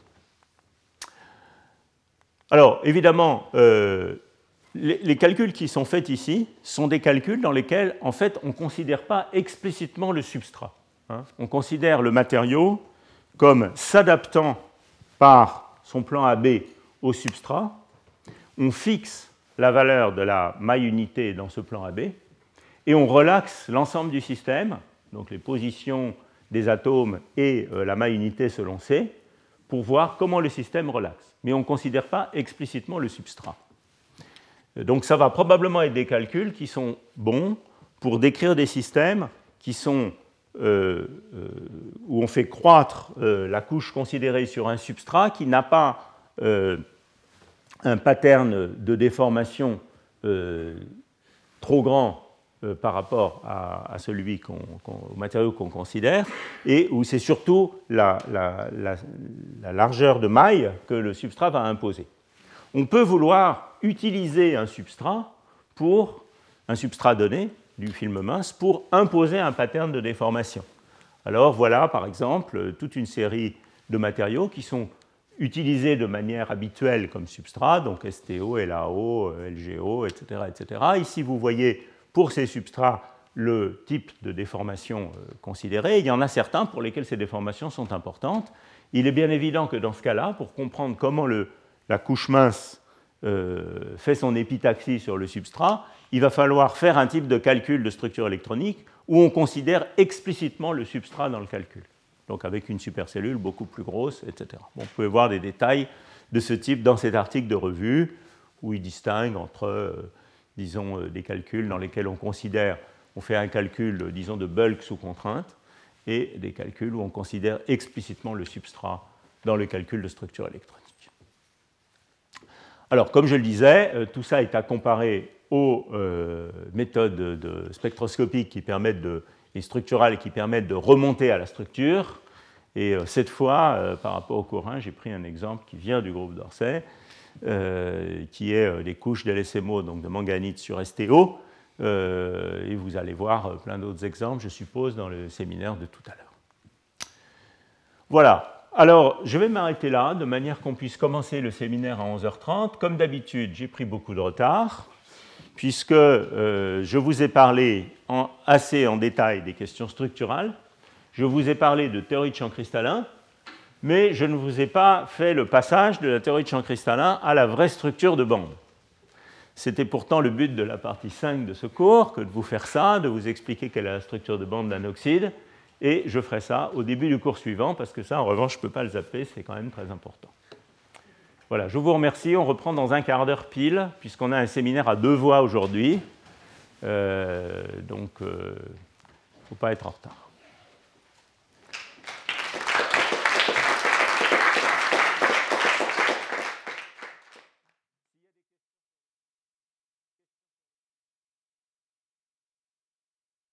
Alors, évidemment, les calculs qui sont faits ici sont des calculs dans lesquels, en fait, on ne considère pas explicitement le substrat. On considère le matériau comme s'adaptant par son plan AB au substrat. On fixe la valeur de la maille unité dans ce plan AB et on relaxe l'ensemble du système, donc les positions des atomes et la maille unité selon C, pour voir comment le système relaxe. Mais on ne considère pas explicitement le substrat. Donc ça va probablement être des calculs qui sont bons pour décrire des systèmes qui sont, où on fait croître la couche considérée sur un substrat qui n'a pas un pattern de déformation trop grand par rapport à celui au matériau qu'on considère, et où c'est surtout la largeur de maille que le substrat va imposer. On peut vouloir utiliser un substrat donné, du film mince, pour imposer un pattern de déformation. Alors voilà, par exemple, toute une série de matériaux qui sont utilisés de manière habituelle comme substrat, donc STO, LAO, LGO, etc., etc. Ici, vous voyez, pour ces substrats, le type de déformation considéré. Il y en a certains pour lesquels ces déformations sont importantes. Il est bien évident que dans ce cas-là, pour comprendre comment la couche mince fait son épitaxie sur le substrat, il va falloir faire un type de calcul de structure électronique où on considère explicitement le substrat dans le calcul, donc avec une supercellule beaucoup plus grosse, etc. Bon, vous pouvez voir des détails de ce type dans cet article de revue, où il distingue entre, disons, des calculs dans lesquels on fait un calcul, disons, de bulk sous contrainte, et des calculs où on considère explicitement le substrat dans le calcul de structure électronique. Alors, comme je le disais, tout ça est à comparer aux méthodes spectroscopiques qui permettent et structurales qui permettent de remonter à la structure. Et cette fois, par rapport au courant, j'ai pris un exemple qui vient du groupe d'Orsay, qui est les couches d'LSMO, donc de manganite sur STO. Et vous allez voir plein d'autres exemples, je suppose, dans le séminaire de tout à l'heure. Voilà. Alors, je vais m'arrêter là, de manière qu'on puisse commencer le séminaire à 11h30. Comme d'habitude, j'ai pris beaucoup de retard, puisque je vous ai parlé assez en détail des questions structurales. Je vous ai parlé de théorie de champ cristallin, mais je ne vous ai pas fait le passage de la théorie de champ cristallin à la vraie structure de bande. C'était pourtant le but de la partie 5 de ce cours, que de vous faire ça, de vous expliquer quelle est la structure de bande d'un oxyde, et je ferai ça au début du cours suivant, parce que ça, en revanche, je ne peux pas le zapper, c'est quand même très important. Voilà, je vous remercie, on reprend dans un quart d'heure pile, puisqu'on a un séminaire à 2 voix aujourd'hui, donc il ne faut pas être en retard.